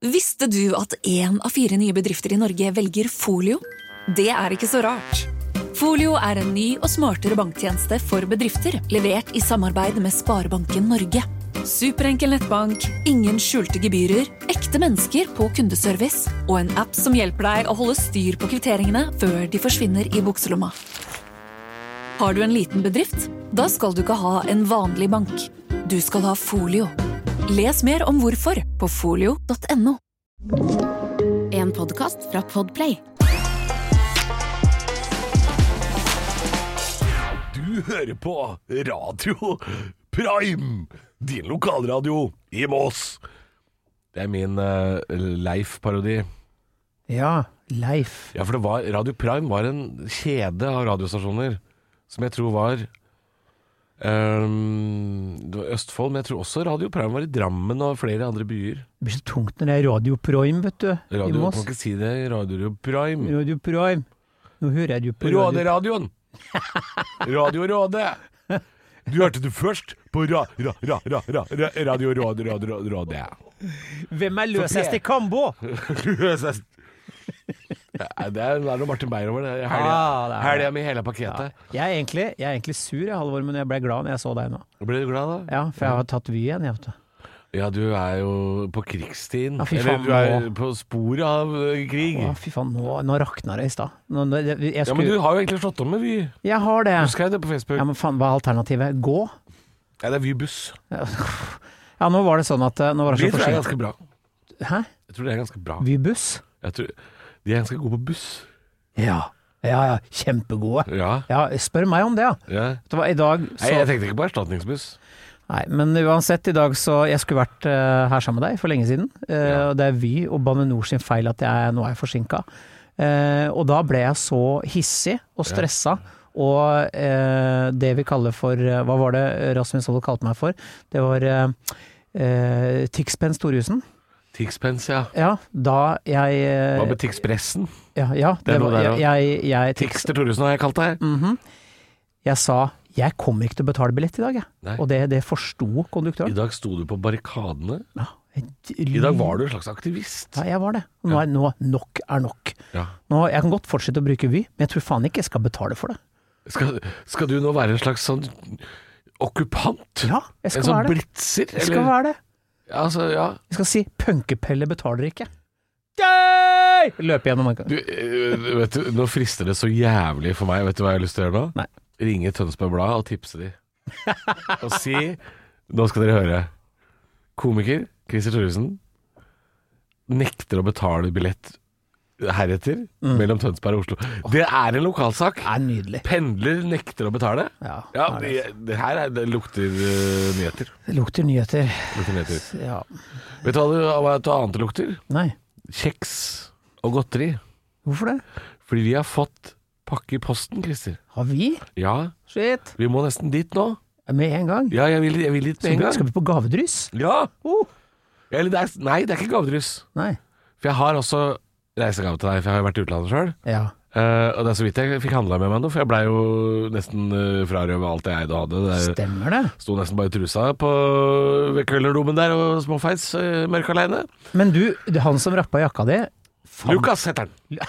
Visste du at 1 av 4 nye bedrifter i Norge velger Folio? Det er ikke så rart. Folio er en ny og smartere banktjeneste for bedrifter, levert i samarbeid med Sparebanken Norge. Superenkel nettbank, ingen skjulte gebyrer, ekte mennesker på kundeservice og en app som hjelper deg å holde styr på kvitteringene før de forsvinner i bukselomma. Har du en liten bedrift? Da skal du ikke ha en vanlig bank. Du skal ha Folio. Les mer om hvorfor på folio.no. En podcast fra Podplay. Du hører på Radio Prime, din lokalradio i Mås. Det er min Leif-parodi. Ja, Leif. Ja, for Radio Prime var en kjede av radiostasjoner som jeg tror var det var Østfold, men jeg tror også Radio Prime var i Drammen og flere andre byer. Det blir så tungt når det er Radio Prime, vet du. Radio, kan ikke si det, Radio Prime. Radio Prime. Nå hører jeg på Råderadioen. Radio Råde. Du hørte det først på Radio Råde. Hvem er løsest i Kambo? Løsest. Det er noe Martin Beyer over det. Helga med hele pakketet. Ja. Jeg er egentlig sur, Halvor, men jeg ble glad når jeg så deg nå. Ble du glad da? Ja, for jeg har tatt Vy igjen, jeg vet du. Ja, du er jo på krigstiden. Ja, fy faen, eller du er på sporet av krig. Ja, fy faen, nå rakner det i stad. Ja, men du har jo egentlig slått om med Vy. Jeg har det. Du skrev det på Facebook. Ja, men faen, hva er alternativet? Gå? Ja, det er Vy-buss. Ja, nå var det sånn at Vy tror jeg er ganske bra. Hæ? Jeg tror det er ganske bra. Vy-buss? Jeg tror de er ganske gode på buss. Ja, kjempegode. Ja, spør meg om det, ja. Det var i dag så... Nei, jeg tenkte ikke på erstatningsbuss. Nei, men uansett i dag så jeg skulle vært her sammen med deg for lenge siden. Og det er Vy og Bane NOR sin feil at nå er jeg forsinket. Og da ble jeg så hissig og stresset. Og det vi kaller for, hva var det Rasmus Holt kalte meg for? Det var Tixpen Storhusen. Tixpence, ja. Ja, da jeg... Hva med Tixpressen? Ja, det var jeg Tixter Thoresen har jeg kalt deg. Jeg sa, jeg kommer ikke til å betale billett i dag, jeg. Og det forsto konduktøren. I dag sto du på barrikadene. Ja. I dag var du en slags aktivist. Ja, jeg var det. Nå nok er nok. Ja. Nå, jeg kan godt fortsette å bruke Vy, men jeg tror faen ikke jeg skal betale for det. Skal du nå være en slags sånn okkupant? Ja, jeg skal være det. En sånn blitzer? Jeg skal være det. Altså, ja. Jeg skal si, punkepelle betaler ikke. Løp gjennom marka. Vet du, nå frister det så jævlig for meg. Vet du hva jeg har lyst til å gjøre nå? Nei. Ringe Tønsberg Blad og tipse de. Og si, nå skal dere høre. Komiker Christer Thoresen nekter å betale billett heretter mellom Tønsberg og Oslo. Det er en lokalsak. Det er nydelig. Pendler nekter å betale. Ja, det her det lukter nyheter. Det lukter nyheter. Ja. Vet du hva annet det lukter? Nei. Kjeks og godteri. Hvorfor det? Fordi vi har fått pakke i posten, Christer. Har vi? Ja. Shit. Vi må nesten dit nå. Med en gang? Ja, jeg vil dit med en gang. Skal vi på gavedryss? Ja. Nei, det er ikke gavedryss. Nei. For jeg har også reisegave til deg, for jeg har jo vært i utlandet selv. Ja. Og det er så vidt jeg fikk handla med meg noe, for jeg ble jo nesten frarøvet alt jeg eide og hadde. Stemmer det? Sto nesten bare i trusa ved køllerdomen der og småfeis, mørk alene. Men du, han som rappa jakka di... Lukas heter han.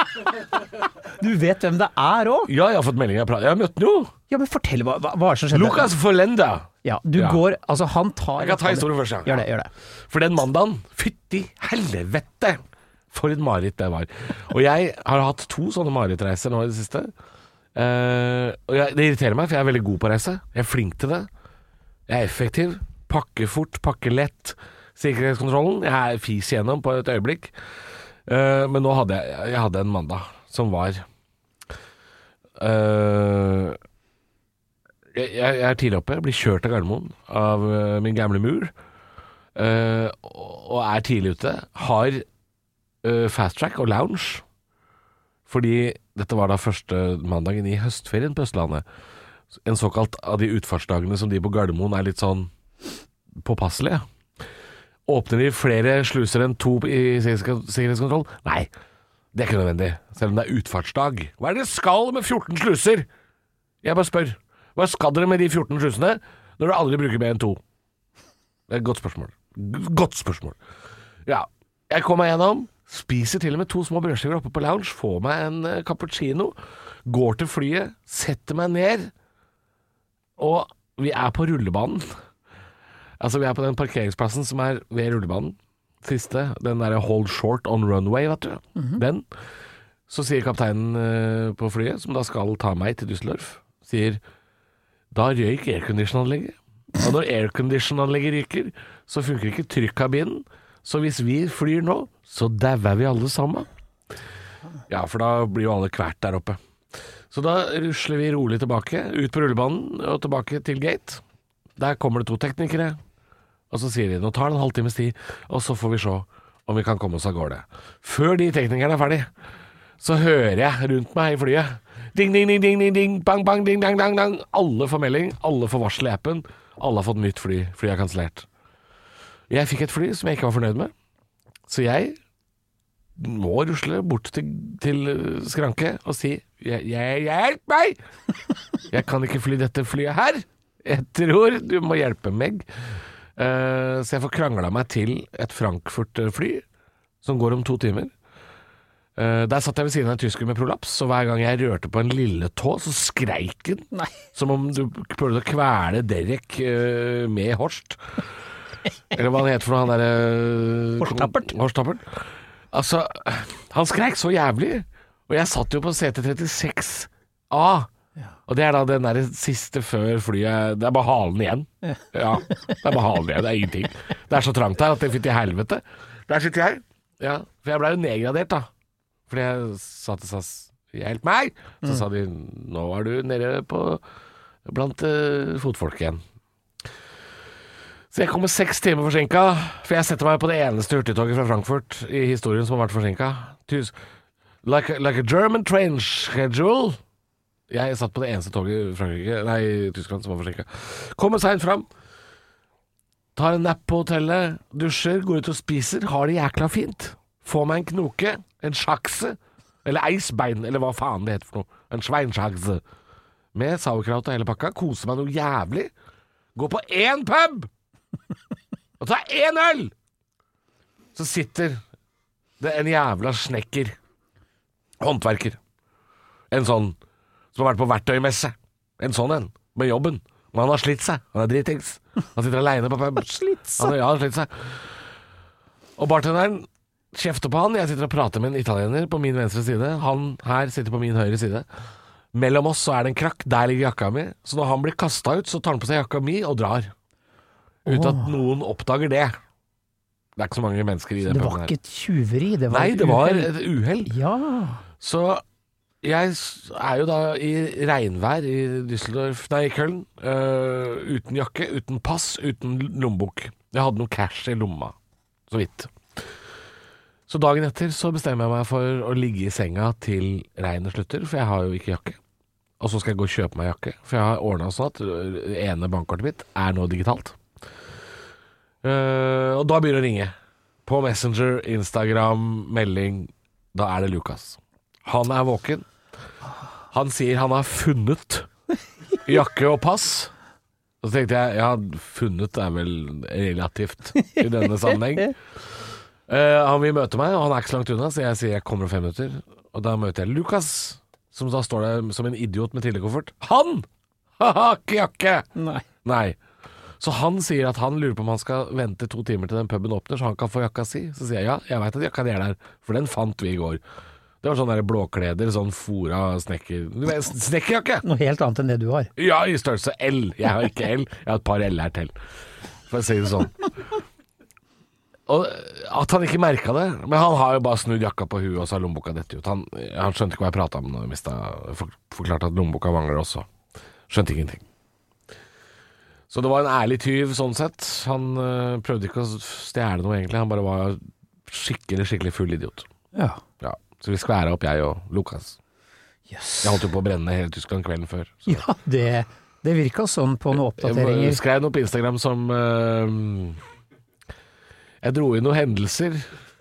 Du vet hvem det er også? Ja, jeg har fått melding. Jeg har møtt den jo. Ja, men fortell, hva er det som skjedde? Lukas Forlenda. Ja, går, altså han tar... Jeg kan ta historien først, ja. Gjør det. For den mandagen, fytti helvete! For et mareritt det var. Og jeg har hatt 2 sånne marerittreiser nå i det siste. Og det irriterer meg, for jeg er veldig god på å reise. Jeg er flink til det. Jeg er effektiv. Pakke fort, pakke lett. Sikkerhetskontrollen. Jeg er fis igjennom på et øyeblikk. Men nå hadde jeg hadde en mandag som var jeg er tidlig oppe. Jeg blir kjørt til Gardermoen av min gamle mur. Og er tidlig ute. Har fast track og lounge, fordi dette var da første mandagen i høstferien på Østlandet. En såkalt av de utfartsdagene som de på Gardermoen er litt sånn påpasselige. Åpner de flere sluser enn 2 i sikkerhetskontroll? Nei, det er ikke nødvendig, selv om det er utfartsdag. Hva er det skal med 14 sluser? Jeg bare spør. Hva skal dere med de 14 slusene når dere aldri bruker mer enn 2? Det er et godt spørsmål. Ja. Jeg kommer meg gjennom, spiser til og med 2 små brødskiver oppe på lounge, får meg en cappuccino, går til flyet, setter meg ned, og vi er på rullebanen. Altså vi er på den parkeringsplassen som er ved rullebanen. Siste, den der hold short on runway, vet du. Den. Så sier kapteinen på flyet, som da skal ta meg til Düsseldorf, sier, da røyk aircondition-anlegget. Og når aircondition-anlegget ryker, så funker ikke trykkabinen. Så hvis vi flyr nå, så dauer vi alle sammen. Ja, for da blir jo alle kvært der oppe. Så da rusler vi rolig tilbake, ut på rullebanen og tilbake til gate. Der kommer det 2 teknikere, og så sier de, nå tar det en halvtimes tid, og så får vi se om vi kan komme oss av gårde. Før de teknikerne er ferdig, så hører jeg rundt meg i flyet, ding, ding, ding, ding, ding, ding, bang, bang, ding, dang, dang, dang. Alle får melding, alle får varsel i appen, alle har fått nytt fly, flyet er kansellert. Jeg fikk et fly som jeg ikke var fornøyd med, så jeg må rusle bort til skranke og si, hjelp meg! Jeg kan ikke fly dette flyet her. Jeg tror du må hjelpe meg. Så jeg får kranglet meg til et Frankfurt-fly som går om 2 timer. Der satt jeg ved siden av en tysker med prolaps, og hver gang jeg rørte på en lille tå, så skreik den. Nei. Som om du prøvde å kvele Derek med Horst. Eller hva han heter for noe, han der Horst-tappert. Altså, han skreik så jævlig, og jeg satt jo på CT36A, og det er da den der siste før flyet, det er bare halen igjen. Ja, det er bare halen igjen, det er ingenting. Det er så trangt her at det fytti helvete. Der sitter jeg, ja, for jeg ble jo nedgradert da, fordi jeg sa til SAS, hjelp meg! Så sa de, nå er du nede blant fotfolk igjen. Så jeg kommer 6 timer forsinket, for jeg setter meg på det eneste hurtigtoget fra Frankfurt i historien som har vært forsinket. Like a German train schedule. Jeg satt på det eneste toget i Tyskland som var forsinket. Kommer sent fram, tar en napp på hotellet, dusjer, går ut og spiser, har det jækla fint. Får meg en knoke, en sjakse, eller eisbein, eller hva faen det heter for noe. En sveinsjakse. Med sauerkraut og hele pakka, koser meg noe jævlig. Går på 1 pub! Og tar 1 øl! Så sitter det en jævla snekker, håndverker, en sånn som har vært på verktøymesse, en sånn en, med jobben, men han har slitt seg, han er dritings, han sitter alene på pub, han har slitt seg, og bartenderen kjefter på han, jeg sitter og prater med en italiener på min venstre side, han her sitter på min høyre side, mellom oss så er det en krakk, der ligger jakka mi, så når han blir kastet ut, så tar han på seg jakka mi og drar. Uten at noen oppdager det. Det er ikke så mange mennesker i det. Det var ikke et tjuveri, det var Nei, det var et uhell. Ja. Så jeg er jo da i regnvær i Köln, uten jakke, uten pass, uten lommebok. Jeg hadde noe cash i lomma, så vidt. Så dagen etter så bestemmer jeg meg for å ligge i senga til regnet slutter, for jeg har jo ikke jakke. Og så skal jeg gå og kjøpe meg jakke, for jeg har ordnet sånn at det ene bankkortet mitt er nå digitalt. Og da begynner det å ringe på Messenger, Instagram, melding. Da er det Lukas. Han er våken. Han sier han har funnet jakke og pass. Og så tenkte jeg, ja, funnet er vel relativt i denne sammenheng. Han vil møte meg, og han er ikke så langt unna, så jeg sier jeg kommer om 5 minutter. Og da møter jeg Lukas, som da står der som en idiot med trillekoffert. Han har ikke jakke! Nei. Så han sier at han lurer på om han skal vente 2 timer til den puben åpner, så han kan få jakka si. Så sier jeg, ja, jeg vet at jakka di er der, for den fant vi i går. Det var sånne der blåkleder, sånn fora snekker... Snekkerjakke! Noe helt annet enn det du har. Ja, i størrelse L. Jeg har ikke L, jeg har et par L her til. For å si det sånn. Og at han ikke merket det, men han har jo bare snudd jakka på huet, og så har lommeboka dette ut. Han skjønte ikke hva jeg pratet om når jeg forklarte at lommeboka mangler også. Skjønte ingenting. Så det var en ærlig tyv sånn sett. Han prøvde ikke å stjæle noe egentlig, han bare var skikkelig full idiot. Ja. Så vi skværet opp jeg og Lukas. Yes. Jeg holdt jo på å brenne hele Tyskland kvelden før. Så. Ja, det virket sånn på noen oppdateringer. Jeg skrev noe på Instagram som jeg dro i noen hendelser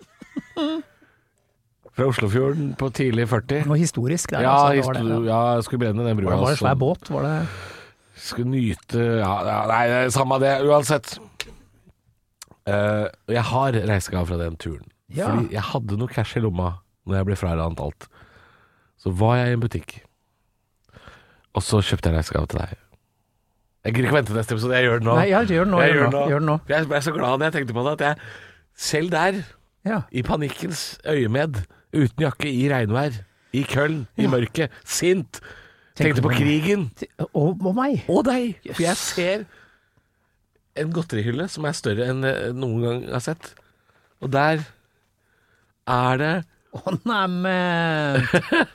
fra Oslofjorden på tidlig 40. Noe historisk der. Ja, altså, jeg skulle brenne den brua. Var det en svær båt? Var det... Skulle nyte nei, samme det, uansett. Jeg har reisegave fra den turen. Ja. Fordi jeg hadde noe cash i lomma når jeg ble frarannet alt. Så var jeg i en butikk, og så kjøpte jeg reisegave til deg. Jeg gidder ikke vente til neste episode, jeg gjør det nå. Nei, ja, gjør det nå. Jeg ble så glad når jeg tenkte på det, at jeg selv der, i panikkens øyemed, uten jakke, i regnvær, i Køln, i mørket, sint, tenkte på krigen. Og meg. Og deg. Yes. For jeg ser en godterihylle som er større enn jeg noen gang har sett. Og der er det... Neimen.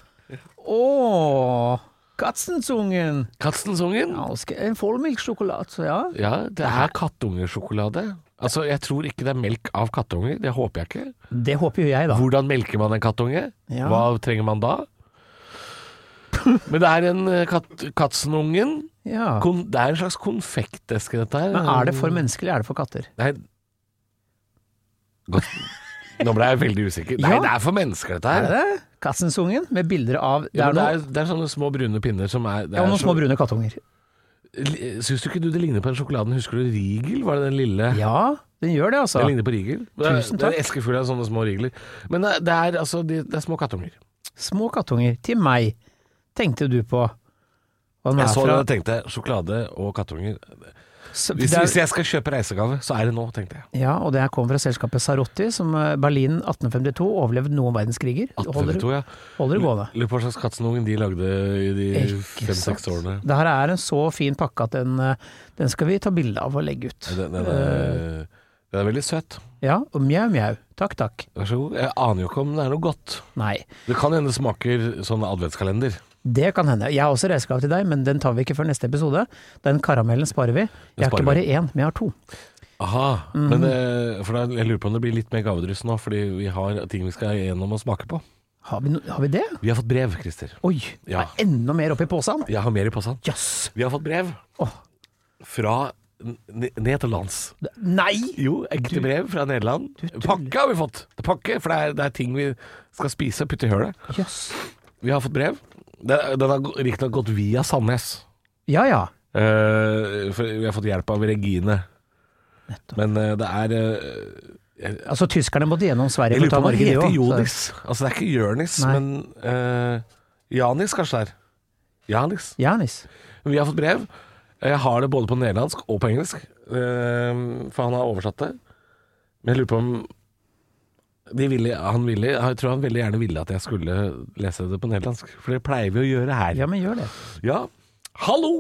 Katzensungen. Katzensungen? Ja, en fullmilksjokolade, ja. Ja, det er kattungesjokolade. Altså, jeg tror ikke det er melk av kattunger. Det håper jeg ikke. Det håper jo jeg, da. Hvordan melker man en kattunge? Ja. Hva trenger man da? Men det er en Katzenungen. Ja. Det er en slags konfekteske, dette her. Men er det for mennesker, eller er det for katter? Nei. Godt. Nå ble jeg veldig usikker. Nei, det er for mennesker, dette her. Er det? Katzensungen, med bilder av... Det er sånne små brune pinner som er... noen små brune kattunger. Syns du ikke du det ligner på den sjokoladen? Husker du Rigel? Var det den lille? Ja, den gjør det, altså. Den ligner på Rigel. Tusen takk. Det er en eske full av sånne små Rigler. Men det er altså det er små kattunger. Små kattunger. Til meg. Tenkte du på... Jeg så det og tenkte sjokolade og kattunger. Hvis jeg skal kjøpe reisegave, så er det nå, tenkte jeg. Ja, og det her kom fra selskapet Sarotti, som Berlin 1852 overlevde noen verdenskriger. 1852, ja. Holder det gående. Lurer på hva slags Katzenungen de lagde i de 5-6 årene. Det her er en så fin pakke at den skal vi ta bilde av og legge ut. Den er veldig søt. Ja, og mjau. Takk. Vær så god. Jeg aner jo ikke om det er noe godt. Nei. Det kan hende smaker sånn adventskalender. Det kan hende. Jeg har også reisegave til deg, men den tar vi ikke før neste episode. Den karamellen sparer vi. Jeg har ikke bare én, men jeg har 2. Aha, men jeg lurer på om det blir litt mer gavedryss nå, fordi vi har ting vi skal gjennom og smake på. Har vi det? Vi har fått brev, Christer. Oi, det er enda mer oppi posen. Jeg har mer i posen. Yes. Vi har fått brev fra Nederlands. Nei! Jo, ekte brev fra Nederland. Pakke har vi fått. Pakke, for det er ting vi skal spise og putte i hølet. Yes. Vi har fått brev. Den har riktignok gått via Sandnes. Ja. For vi har fått hjelp av Regine. Nettopp. Men det er altså tyskerne måtte gjennom Sverige. Jeg lurer på om det heter Jonis. Altså det er ikke Jørnis, Nei. men Janis kanskje der. Janis. Vi har fått brev. Jeg har det både på nederlandsk og på engelsk, for han har oversatt det. Men jeg lurer på om jeg tror han veldig gjerne ville at jeg skulle lese det på nederlandsk, for det pleier vi å gjøre her. Ja, men gjør det. Ja. Hallo!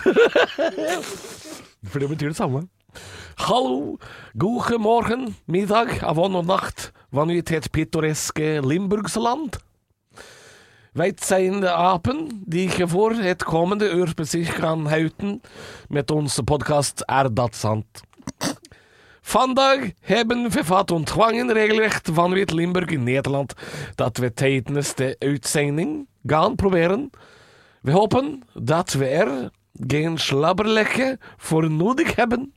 For det betyr det samme. Hallo, gode morgen, middag, avon og nacht, wanneer het pittoreske Limburgsland. Vet zijn de apen die je voor het komende uur bezig gaan houden met onze podcast dat sant. Vandaag hebben we wat ontvangen regelrecht van Wit-Limburg in Nederland dat we tijdens de uitzending gaan proberen. We hopen dat we geen slabberlekke voor nodig hebben.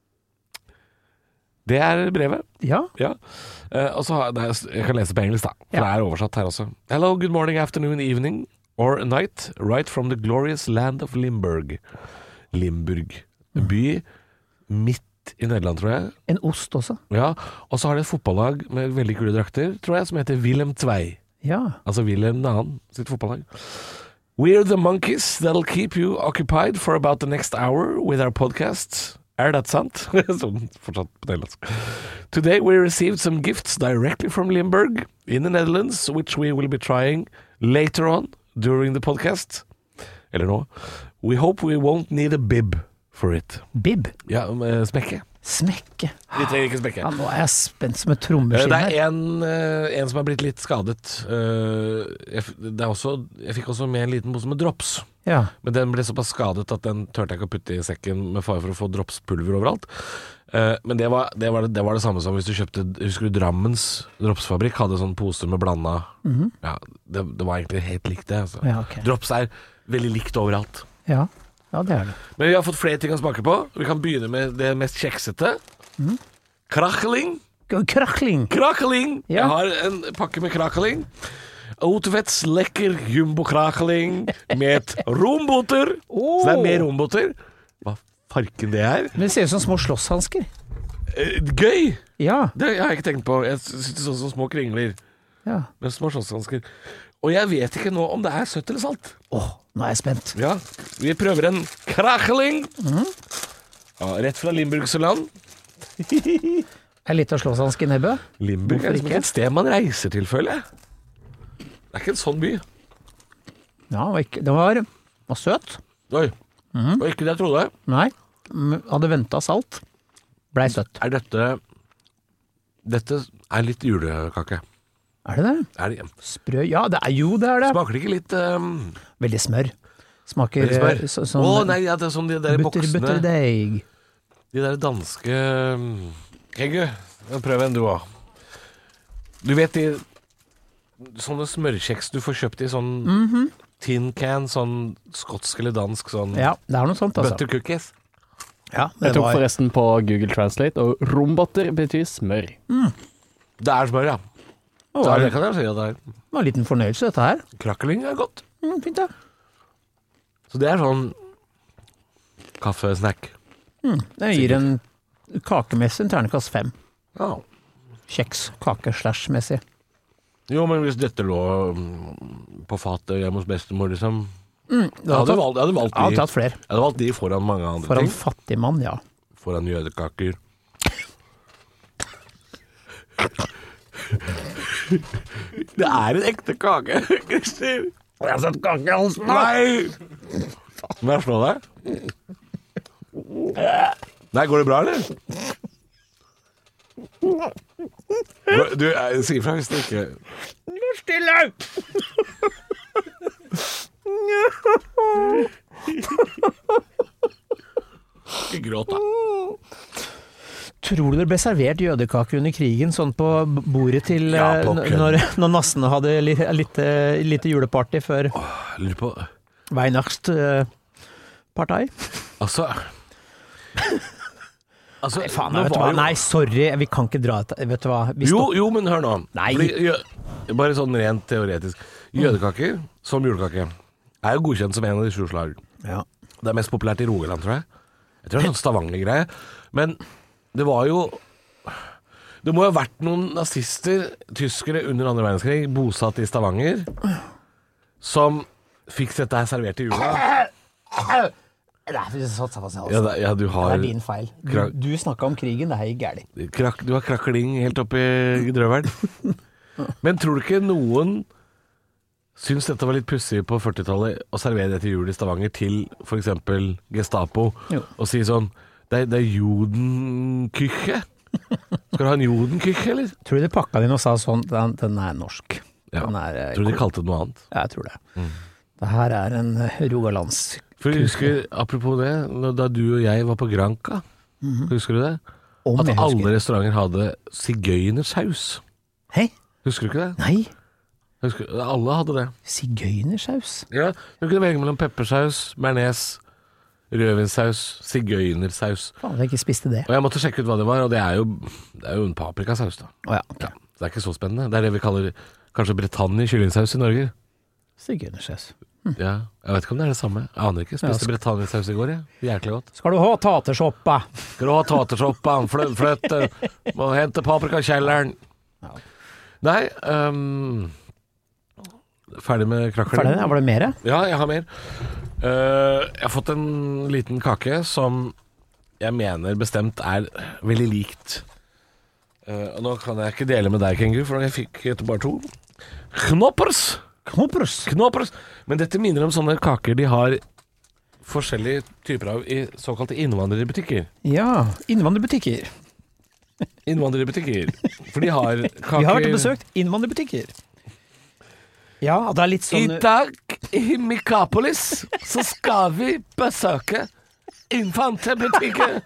Det er brevet. Ja. Og så jeg kan lese på engelsk da, for det er oversatt her også. Hello, good morning, afternoon, evening, or night, right from the glorious land of Limburg. Limburg. En by midt i Nederland, tror jeg. En ost også. Ja, og så har det et fotballag med veldig kule drakter, tror jeg, som heter Willem II. Ja. Altså Willem II sitt fotballag. We're the monkeys that'll keep you occupied for about the next hour with our podcasts. Er det sant? Sånn fortsatt på nederlandsk. Today we received some gifts directly from Limburg in the Netherlands, which we will be trying later on during the podcast. Eller nå. We hope we won't need a bib for it. Bib? Ja, smekke. Smekke. Vi trenger ikke smekke. Ja, nå er jeg spent som et trommeskinn her. Det er en som har blitt litt skadet. Jeg fikk også med en liten pose med drops. Ja. Men den ble såpass skadet at den tørte jeg ikke å putte i sekken med fare for å få dropspulver overalt. Men det var det samme som hvis du kjøpte, husker du Drammens dropsfabrikk hadde sånn pose med blanda. Ja, det var egentlig helt likt det. Altså. Ja, okay. Drops er veldig likt overalt. Ja, det er det. Men vi har fått flere ting å smake på. Vi kan begynne med det mest kjeksete. Krakeling. Ja. Jeg har en pakke med krakeling. Outwets lekker jumbo-krakeling med romboter. Så det er mer romboter. Hva farken det er? Men det ser ut som små slåsshansker. Gøy! Ja. Det har jeg ikke tenkt på. Jeg synes sånn som små kringler Ja. med små slåsshansker. Og jeg vet ikke nå om det er søtt eller salt. Nå er jeg spent. Ja, vi prøver en krakeling. Ja, rett fra Limburgse land. Er litt av slåsshansk i nebbet? Limburg er Hvorfor liksom ikke? et sted man reiser til, føler jeg. Det er ikke en sånn by. Ja, den var søt. Oi, og ikke det jeg trodde. Nei, hadde ventet salt. Blei søtt. Er dette er litt julekake. Er det det? Er det? Sprø? Ja, det er det. Smaker det ikke litt Veldig smør. Smaker veldig smør? sånn Nei, ja, det er sånn de der boksene. butterdeig. De der danske Hegge, prøv en du også. Du vet de sånne smørkjeks du får kjøpt i sånn tin can, sånn skotsk eller dansk sånn Ja, det er noe sånt, altså. butter cookies. Ja, Jeg tok forresten på Google Translate, og rombotter betyr smør. Det er smør, ja. Så det kan jeg si at det er. Det var en liten fornøyelse, dette her. Krakkeling er godt. Fint, da. Så det er sånn kaffesnack. Det gir en kakemessig en ternekast 5. Ja. Kjeks, kake/messig. Jo, men hvis dette lå på fatet hjemme hos bestemor, liksom jeg hadde valgt Jeg hadde tatt flere. Jeg hadde valgt de foran mange andre Foran ting. fattig mann, ja. Foran jødekaker. Det er en ekte kake, Christer. Jeg har sett kake i halsen. Nei! Må jeg slå deg? Nei, går det bra, eller? Du, si ifra hvis det ikke Stille! Ikke gråt, da. Tror du det ble servert jødekaker under krigen, sånn på bordet til Ja, på kødd. når nassene hadde lite juleparty før Lurer på Weihnachtspartei? Altså Faen, nå vet du var hva? jo- Nei, sorry, vi kan ikke dra dette. Vet du hva? Vi Jo, men hør nå. Nei. Bare sånn rent teoretisk. Jødekaker som julekake er jo godkjent som en av de 7 slag. Ja. Det er mest populært i Rogaland, tror jeg. Jeg tror det er sånn Stavanger-greie. Men det var jo Det må jo ha vært noen nazister, tyskere under andre verdenskrig, bosatt i Stavanger, som fikk dette her servert i jula. Ja, du Det har er din feil. Du snakka om krigen, det er helt gærent. Du har krakkeling helt oppi drøvelen. Men tror du ikke noen syns dette var litt pussig på 40-tallet å servere det til jul i Stavanger til for eksempel Gestapo, Jo. og si sånn det er jodenküche. Skal du ha en jodenküche, eller? Tror du de pakka den inn og sa sånn, den er norsk. Ja. Den er, Tror du de kalte det noe annet? Ja, jeg tror det. Det her er en rogalands... For jeg husker, apropos det, da du og jeg var på Granca, husker du det? Om At jeg alle husker. restauranter hadde sigøynersaus. Hei? Husker du ikke det? Nei, Alle hadde det. sigøynersaus. Ja, du kunne velge mellom peppersaus, bearnés, rødvinsaus, sigøynersaus. Faen, jeg ikke spiste det. Og jeg måtte sjekke ut hva det var, og det er jo en paprikasaus, da. Åja, ok. Ja, det er ikke så spennende. Det er det vi kaller kanskje Bretagne kyllingsaus i Norge. Sigøynersaus. Ja, jeg vet ikke om det er det samme. Jeg aner ikke. Spiste Bretagne-saus i går, jeg. Jæklig godt. Skal du ha tatersoppa? Skal du ha tatersoppa, fløte, må hente paprikakjelleren. Nei, ferdig med krakkelen. Ferdig? Var det mere? Ja, jeg har mer. Jeg har fått en liten kake som jeg mener bestemt er veldig likt. Og nå kan jeg ikke dele med deg, Kengu, for jeg fikk etter bare 2. Knoppers. Men dette minner om sånne kaker de har forskjellige typer av i såkalte innvandrerbutikker. Ja, innvandrerbutikker. For de har kaker... Vi har vært og besøkt innvandrerbutikker. Ja, det er litt sånn... I dag i Mikapolis så skal vi besøke innvandrerbutikker.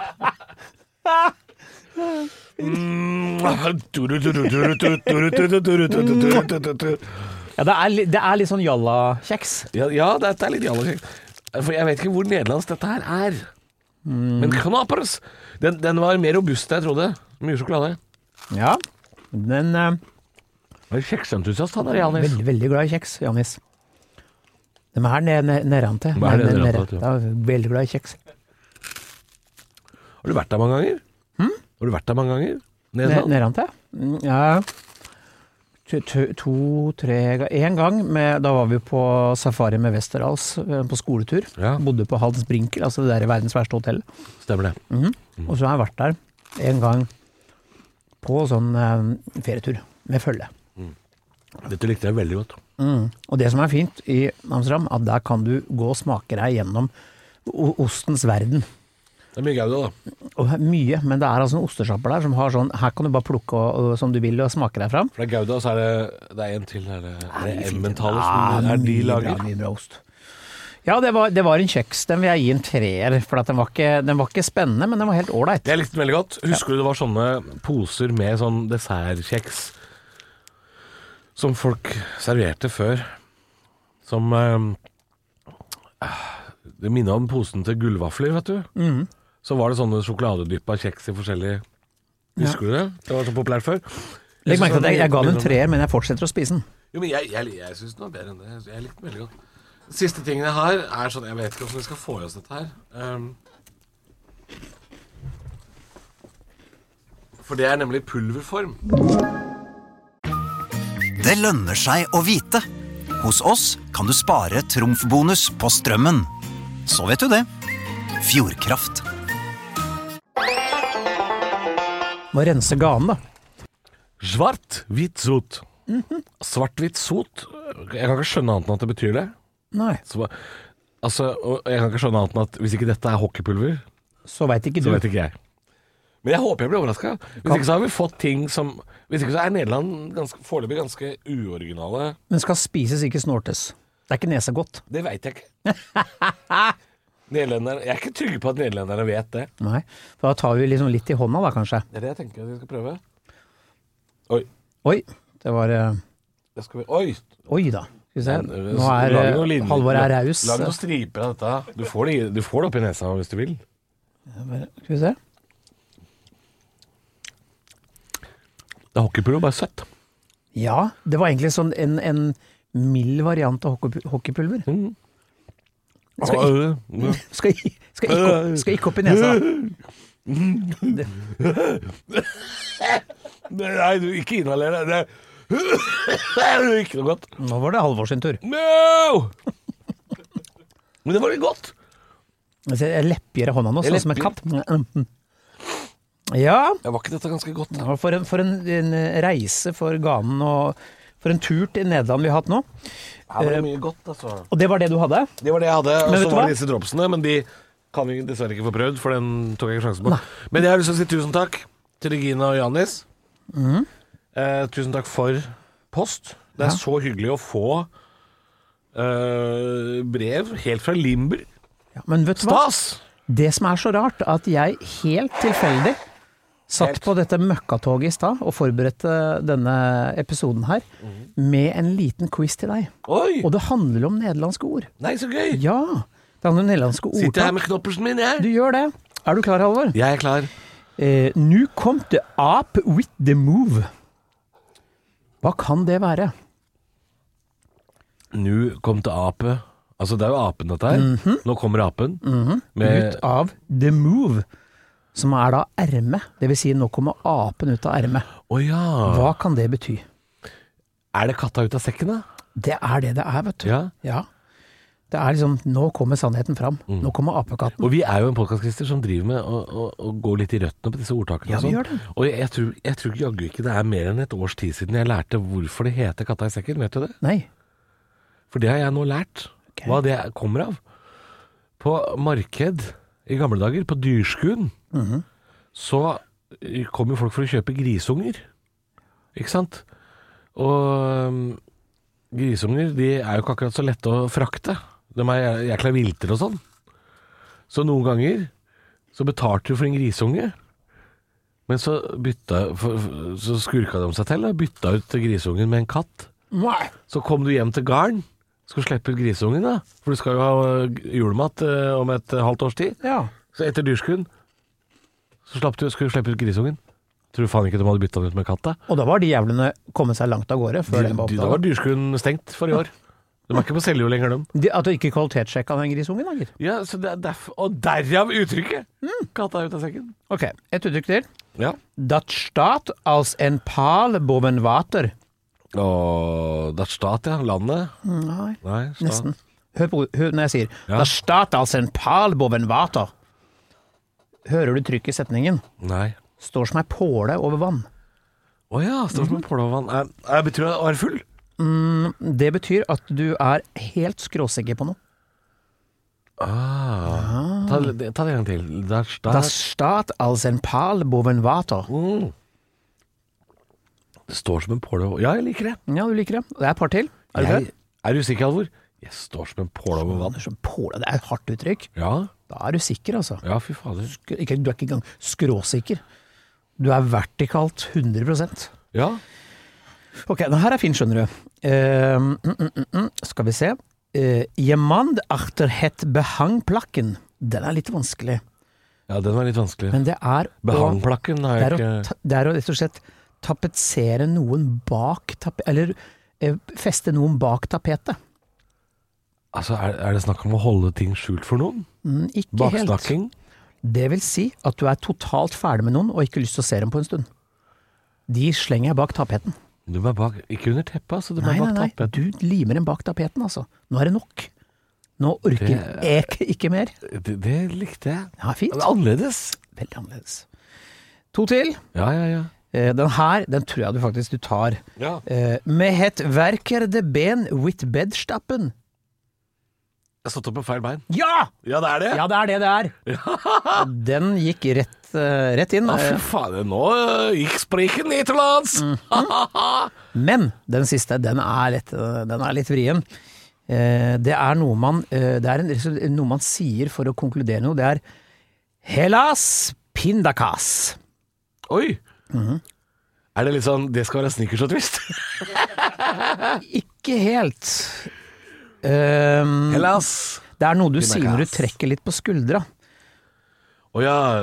Ja, det er litt sånn jalla-kjeks. Ja, dette er litt jalla. For jeg vet ikke hvor nederlandsk dette her er. Men Knoppers, den var mer robust enn jeg trodde. Mye sjokolade. Ja, den Han er kjeksentusiast, han er Janis. veldig, veldig glad i kjeks, Janis. De er nedantil. Hva er det nedantil? Ja, veldig glad i kjeks. Har du vært der mange ganger? Har du vært der mange ganger? Nederland? Nederland, ja. To-tre ganger. En gang, da var vi på safari med Westerdals på skoletur. Ja. Bodde på Hans Brinkel, altså det der verdens verste hotell. Stemmer det. Og så har jeg vært der en gang på sånn ferietur med følge. Dette likte jeg veldig godt. Og det som er fint i Amsterdam, at der kan du gå og smake deg gjennom ostens verden. Det er mye Gouda da. Og mye, men det er altså en ostesjapper der som har sånn, her kan du bare plukke som du vil og smake deg fram. For det er Gouda, så er det en til, er det Emmentaler som er de lager? Mye bra ost. Ja, det var en kjeks, den vil jeg gi en 3, for at den var ikke spennende, men den var helt ålreit. Jeg likte den veldig godt. Husker du det var sånne poser med sånn dessertkjeks som folk serverte før, som det minner om posen til gullvafler, vet du. Så var det sånne sjokoladedyppa kjeks i forskjellige. Husker du det? Det var så populært før. Legg merke til at jeg ga den en 3, men jeg fortsetter å spise den. Jo, men jeg synes den var bedre enn det. Jeg likte den veldig godt. Siste tingen jeg har er sånn, jeg vet ikke hvordan vi skal få i oss dette her. For det er nemlig pulverform. Det lønner seg å vite. Hos oss kan du spare trumfbonus på strømmen. Så vet du det. Fjordkraft. Må rense ganen da. Svart-hvitt sot. Svart-hvitt sot. Jeg kan ikke skjønne annet enn at det betyr det. Nei. Så, altså, og jeg kan ikke skjønne annet enn at hvis ikke dette er hockeypulver, Så vet ikke du. så vet ikke jeg. Men jeg håper jeg blir overrasket. Hvis ikke så har vi fått ting som... Hvis ikke så er Nederland foreløpig ganske uoriginale. Men skal spises, ikke snortes. Det er ikke nesegodt. Det vet jeg ikke. Jeg er ikke trygg på at nederlenderne vet det. Nei, for da tar vi liksom litt i hånda da, kanskje. Det er det jeg tenker at vi skal prøve. Oi, det var... Oi da. Skal vi se. Nå Halvor er raus. Lag noen striper av dette. Du får det opp i nesa hvis du vil. Skal vi se. Det er hockeypulver, bare søtt. Ja, det var egentlig sånn en mild variant av hockeypulver. Skal ikke opp i nesa. Nei, du ikke inhaler det. Det er ikke noe godt. Nå var det Halvor sin tur. No! Men det var litt godt. Jeg lepper i hånda nå, sånn som en katt. Ja. Var ikke dette ganske godt? Ja, for en reise for ganen og for en tur til Nederland vi har hatt nå. Her var det mye godt, altså. Og det var det du hadde? Det var det jeg hadde, Men og så var det disse dropsene, men de kan vi dessverre ikke få prøvd, for den tok jeg ikke sjansen på. Nei. Men jeg har lyst til å si tusen takk til Regina og Jannis. Tusen takk for post. Det er så hyggelig å få brev helt fra Limburg. Ja, men vet du hva? Stas! Det som er så rart, at jeg helt tilfeldig satt på dette møkkatoget i stad og forberedte denne episoden her med en liten quiz til deg. Oi! Og det handler om nederlandske ord. Nei, så gøy! Ja, det handler om nederlandske ordtak. Sitter her med knoppersen min, jeg. Du gjør det. Er du klar, Halvor? Jeg er klar. Nu kom det up with the move. Hva kan det være? Nu kom det ape. Altså, det er jo apen dette her. Nå kommer apen. Ut av the move. Som er da erme. Det vil si, nå kommer apen ut av erme. Ja. Hva kan det bety? Er det katta ut av sekken, da? Det er, vet du. Ja. Det er liksom, nå kommer sannheten fram. Nå kommer apekatten. Og vi er jo en podcastkrister som driver med å gå litt i røttene på disse ordtakene. Ja, vi gjør det. Og jeg tror jaggu ikke det er mer enn et års tid siden jeg lærte hvorfor det heter katta i sekken. Vet du det? Nei. For det har jeg nå lært. Okay. Hva det kommer av. På marked i gamle dager, på dyrskuen, så kom jo folk for å kjøpe grisunger. Ikke sant? Og grisunger, de er jo ikke akkurat så lette å frakte. De er jækla vilter og sånn. Så noen ganger så betalte du for en grisunge, men så skurka de seg til og bytta ut grisungen med en katt. Nei. Så kom du hjem til garden, skal slippe ut grisungen da, for du skal jo ha julemat om et halvt års tid. Ja. Så etter dyrskuen, så skulle du slippe ut grisungen. Tror du faen ikke de hadde byttet ut med katta? Og da var de jævlene kommet seg langt av gårde før den var oppdaget. Da var dyrskuen stengt for i år. De er ikke på Seljo lenger, de. At du ikke kvalitetssjekka den grisungen, da, gitt. Ja, så det er derfor, og derav uttrykket! Katta ut av sekken. Ok, et uttrykk til. Ja. Dat staat als en paal boven water. Og det er stat, ja. Landet. Nei, Nei, stat. nesten. Hør når jeg sier Ja. Dat staat als en paal boven water. Hører du trykk i setningen? Nei. Står som ei påle over vann. Åja, står som en påle av vann. Betyr det å være full? Det betyr at du er helt skråsikker på noe. Ta det en gang til. Der Das staat als en paal boven water. Det står som en påle. Ja, jeg liker det. Ja, du liker det. Det er et par til. Er du klar? Er du sikker, Alvor? Jeg står som en påle over vann. Det er som påle, det er et hardt uttrykk. Ja, Da er du sikker, altså. ja, fy fader. Du er ikke engang skråsikker. Du er vertikalt 100%. Ja, Ok, den her er fin, skjønner du. Skal vi se. Jemand achter het behangplakken. Den er litt vanskelig. ja, den var litt vanskelig. Men det er Behangplakken har jeg ikke... det er å rett og slett tapetsere noen bak eller feste noen bak tapetet. Altså, er det snakk om å holde ting skjult for noen? Ikke Baksnakking? helt. Det vil si at du er totalt ferdig med noen og ikke lyst til å se dem på en stund. De slenger jeg bak tapeten. Du er bak, ikke under teppet, altså. Du er Nei, bak nei, tappet. du limer dem bak tapeten, altså. Nå er det nok. Nå orker jeg ikke mer. Det likte jeg. Ja, fint. Det er annerledes. Veldig annerledes. To til. Ja, ja, ja. Den her, den tror jeg du tar. Ja. Med het verker de ben with bedstappen. Jeg satt opp på feil bein. Ja! Ja, det er det. Ja, det er det det er. Den gikk rett inn. Fy faen, nå gikk spriken ned til lands. Men den siste, den er litt vrien. Det er noe man sier for å konkludere noe. Det er Hellas pindakas. Oi. Er det litt sånn, det skal være snickers og twist? Ikke helt. Hellas. Det er noe du Pindakas. sier når du trekker litt på skuldra. Åja,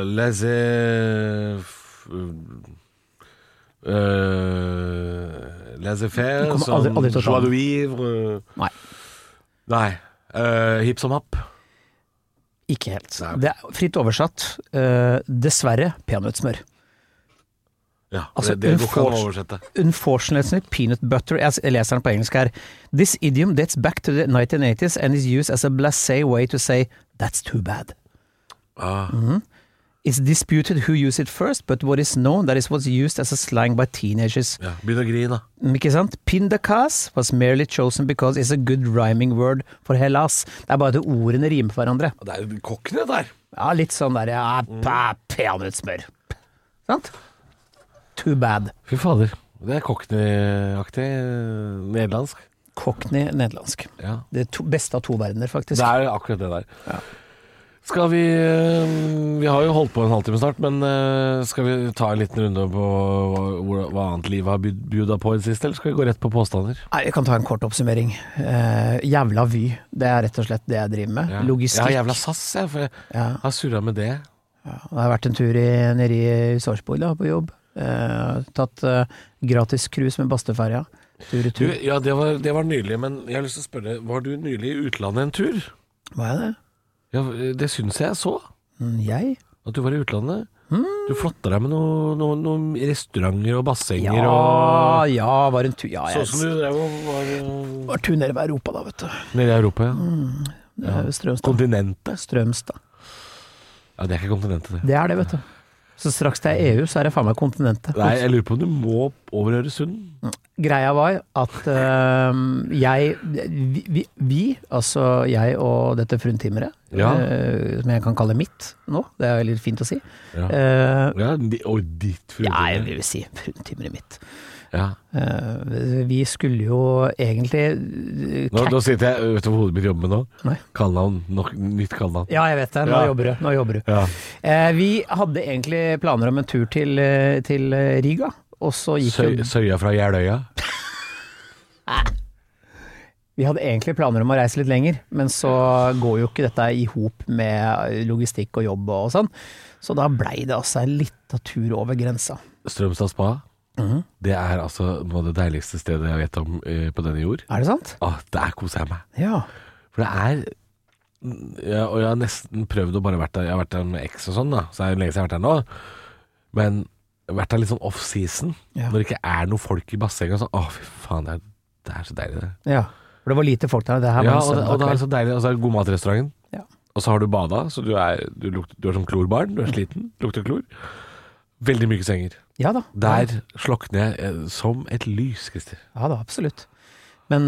laissez-faire, Du kommer som aldri til å ta joie den. de vivre. Nei, Hipp som happ. ikke helt. Nei. Det er fritt oversatt. Dessverre peanøttsmør. Ja, Altså, det går ikke an å oversette. Unfortunately, peanut butter. Jeg leser den på engelsk her. This idiom dates back to the 1980s and is used as a blasé way to say that's too bad. It's disputed who used it first, but what is known that it was used as a slang by teenagers. Ja, begynn å grine. Ikke sant? Pindakas was merely chosen because it's a good rhyming word for Hellas. Det er bare at ordene rimer for hverandre. Det er jo kokkene der. Ja, litt sånn der, peanøttsmør. Sant? Too bad. Fy fader. Det er kokkene-aktig nederlandsk. Cockney nederlandsk. Ja. Det beste av to verdener, faktisk. Det er akkurat det der. Ja. Skal vi har jo holdt på en halvtime snart, men skal vi ta en liten runde på hva annet livet har bjuda på i det siste, eller skal vi gå rett på påstander? Nei, jeg kan ta en kort oppsummering. Jævla Vy. Det er rett og slett det jeg driver med. Ja. Logistikk. Ja, jævla SAS, jeg, for jeg har surret med det. Ja, jeg har vært en tur nede i Sarpsborg da, på jobb. Tatt gratis cruise med Bastøferja. Tur. Ja, det var nylig, men jeg har lyst til å spørre, var du nylig i utlandet en tur? Hva er det? Ja, det synes jeg så. Jeg? At du var i utlandet. Du flotta deg med noen restauranter og bassenger og... Ja, var en tur. Ja, Sånn som du drev og var tur nede ved Europa da, vet du. nede i Europa, ja. Strømstad. Kontinentet. Strømstad. Ja, det er ikke kontinentet, det. Det er det, vet du. Så straks det er EU, så er det faen meg kontinentet. Nei, jeg lurer på om du må over Øresund. Greia var at vi, altså jeg og dette fruntimeret, som jeg kan kalle mitt nå, det er litt fint å si. Ja. Og ditt fruntimmer. Ja, jeg vil si fruntimeret mitt. Ja. Vi skulle jo egentlig Nå sitter jeg, vet du hva hodet mitt jobber med nå? Nei. Kallenavn, nytt kallenavn. Ja, jeg vet det. Nå jobber du. Ja. Vi hadde egentlig planer om en tur til Riga, og så gikk Søya fra Jeløya. Vi hadde egentlig planer om å reise litt lenger, men så går jo ikke dette i hop med logistikk og jobb og sånn. Så da blei det altså en liten tur over grensa. Strømstad spa. Det er altså noe av det deiligste stedet jeg vet om på denne jord. Er det sant? Der koser jeg meg. Ja. For det er og jeg har nesten prøvd å bare vært der. Jeg har vært der med eks og sånn da, så er det lenge siden jeg har vært der nå. Men jeg har vært der litt sånn off-season, når det ikke er noe folk i bassenget. Sånn, fy faen, det er så deilig det. Ja, for det var lite folk der. Det her var en søndag og det er så deilig. Og så er det god mat i restauranten. Ja. Og så har du bada, så du er som klorbarn. Du er sliten, lukter klor. Veldig myke senger. Ja da. Der slokner jeg som et lys, Christer. Ja da, absolutt. Men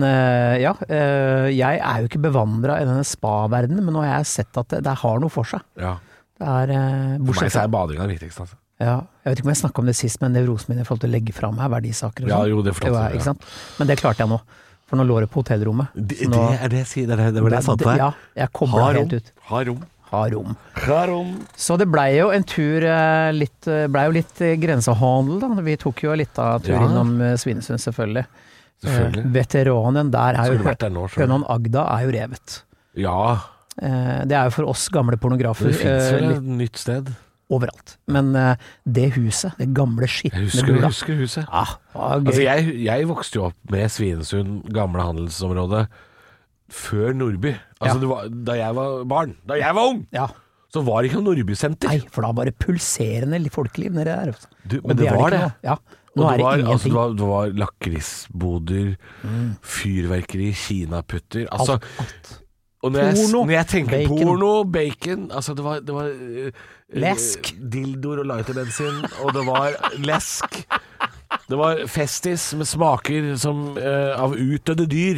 jeg er jo ikke bevandret i denne spa-verdenen, men nå har jeg sett at det har noe for seg. Ja. Det er, for meg så er badingen det viktigste, altså. Ja, jeg vet ikke om jeg snakket om det sist, men nevrosen min i forhold til å legge fra meg verdisaker og sånn. Ja, jo, det fortalte jeg, ikke sant? Men det klarte jeg nå, for nå lå det på hotellrommet. Det er det jeg sier, det var det jeg sa til deg. Ja, jeg koblet helt ut. Ha rom. Så det ble jo en tur litt grensehandel da. Vi tok jo litt av tur innom Svinesund selvfølgelig. Veteranen der er jo Hønan Agda er jo revet. Ja. Det er jo for oss gamle pornografer. Det finnes vel et nytt sted? Overalt. Men det huset, det gamle skittende Jeg husker huset. Gøy. Altså jeg vokste jo opp med Svinesund, gamle handelsområde, før Nordby. Altså da jeg var barn, da jeg var ung, så var det ikke noe Nordby-senter. Nei, for da var det pulserende folkeliv nede der. Men det var det. Ja, nå er det ingenting. Det var lakrisboder, fyrverkeri, kinaputter, altså og når jeg tenker bacon. Porno, bacon, altså det var lesk, dildoer og lighterbensin, og det var lesk. Det var festis med smaker av utdødde dyr.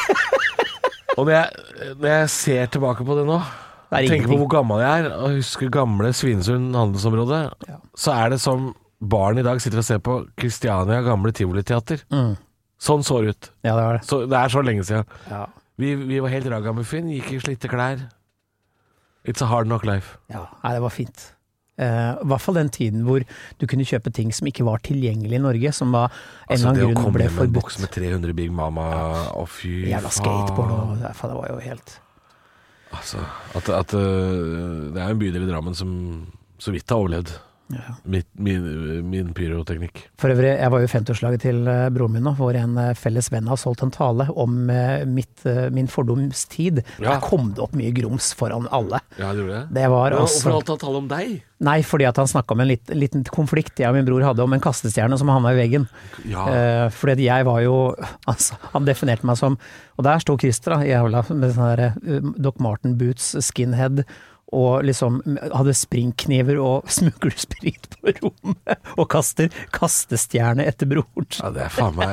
Og når jeg ser tilbake på det nå, tenker på hvor gammel jeg er, og husker gamle Svinesund handelsområde, så er det som barn i dag sitter og ser på Kristiania gamle Tivoli-teater. Sånn så det ut. Ja, det var det. Så det er så lenge siden. Ja. Vi var helt ragamuffin, gikk i slitte klær. It's a hard knock life. Ja, det var fint. I hvert fall den tiden hvor du kunne kjøpe ting som ikke var tilgjengelig i Norge, som var en eller annen grunn ble forbudt. Det å komme med en boks med 300 Big Mama, fy faen. Jævla skateboard, og det var jo helt... Altså, at det er en bydel i Drammen som så vidt har overlevd. Ja. Min pyroteknikk. For øvrig, jeg var jo 50-årslaget til broren min nå, hvor en felles venn har solgt en tale om min fordomstid. Der kom det opp mye grums foran alle. Ja, det gjorde det. Det var også... Hvorfor holdt han tale om deg? Nei, fordi at han snakket om en liten konflikt jeg og min bror hadde om en kastestjerne som havnet i veggen. Fordi at jeg var jo... Altså, han definerte meg som... Og der stod Christer da, jævla, med sånne der Doc Marten boots, skinhead... og liksom hadde springkniver og smuglersprit på rommet og kaster kastestjerne etter broren. Ja, det er faen meg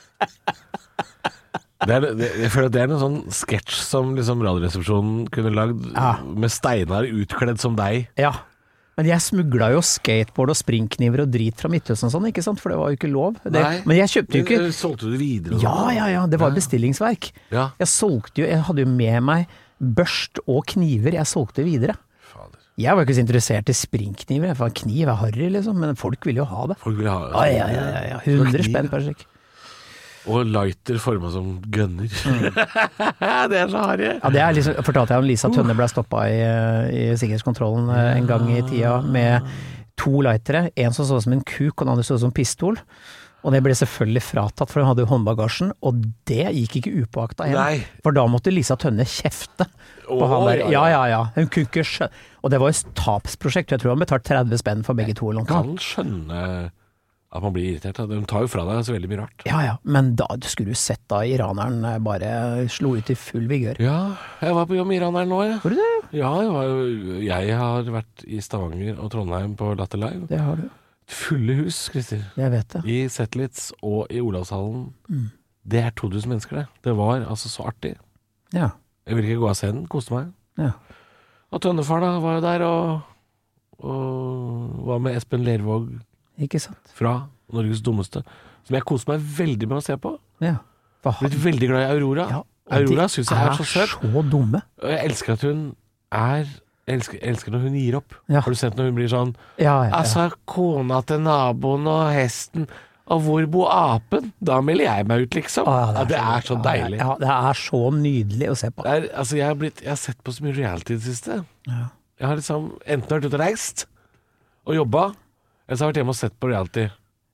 jeg føler at det er noen sånn sketsj som liksom Radioresepsjonen kunne lagd med Steinar utkledd som deg. Ja, men jeg smugla jo skateboard og springkniver og drit fra Midtøsten og sånn, ikke sant? For det var jo ikke lov. Men jeg kjøpte jo ikke... Solgte du det videre? Ja, det var bestillingsverk. Ja. Jeg hadde jo med meg børst og kniver, jeg solgte videre. Fader. Jeg var ikke så interessert i springkniver, for kniv er harry liksom, men folk ville jo ha det. Folk ville ha det. Ja, 100 spenn per stykk. Og lighter formet som gunner. Det er så harry. Ja, det er liksom, fortalte jeg om Lisa Tønne ble stoppet i sikkerhetskontrollen en gang i tida, med 2 lightere, en som så som en kuk, og den andre så som pistol. Og det ble selvfølgelig fratatt, for hun hadde jo håndbagasjen, og det gikk ikke upåakta hjem. For da måtte Lisa Tønne kjefte på han der. Ja. Hun kunne ikke skjønne. Og det var et tapsprosjekt, jeg tror han betalte 30 spenn for begge to. Kan skjønne at man blir irritert. De tar jo fra deg så veldig mye rart. Ja, men da skulle du sett da iraneren bare slo ut i full vigør. Ja, jeg var på jobb med iraneren nå, jeg. Var du det? Ja, jeg har vært i Stavanger og Trondheim på Latter Live. Det har du. Fulle hus, Christer. Jeg vet det. I Zetlitz og i Olavshallen. Det er 2000 mennesker, det. Det var altså så artig. Ja. Jeg ville ikke gå av scenen, koste meg. Ja. Og Tønnefar da, var jo der og var med Espen Lervåg. Ikke sant? Fra Norges dummeste. Som jeg koste meg veldig med å se på. Ja. Blitt veldig glad i Aurora. Ja, Aurora synes jeg er så søt. Så dumme. Og jeg elsker at hun er... Jeg elsker når hun gir opp. Ja. Har du sett når hun blir sånn Altså, kona til naboen og hesten, og hvor bor apen? Da melder jeg meg ut, liksom. Det er så deilig. Ja, det er så nydelig å se på. Jeg har sett på så mye reality i det siste. Ja. Jeg har liksom enten vært ute og reist og jobba, eller så har jeg vært hjemme og sett på reality.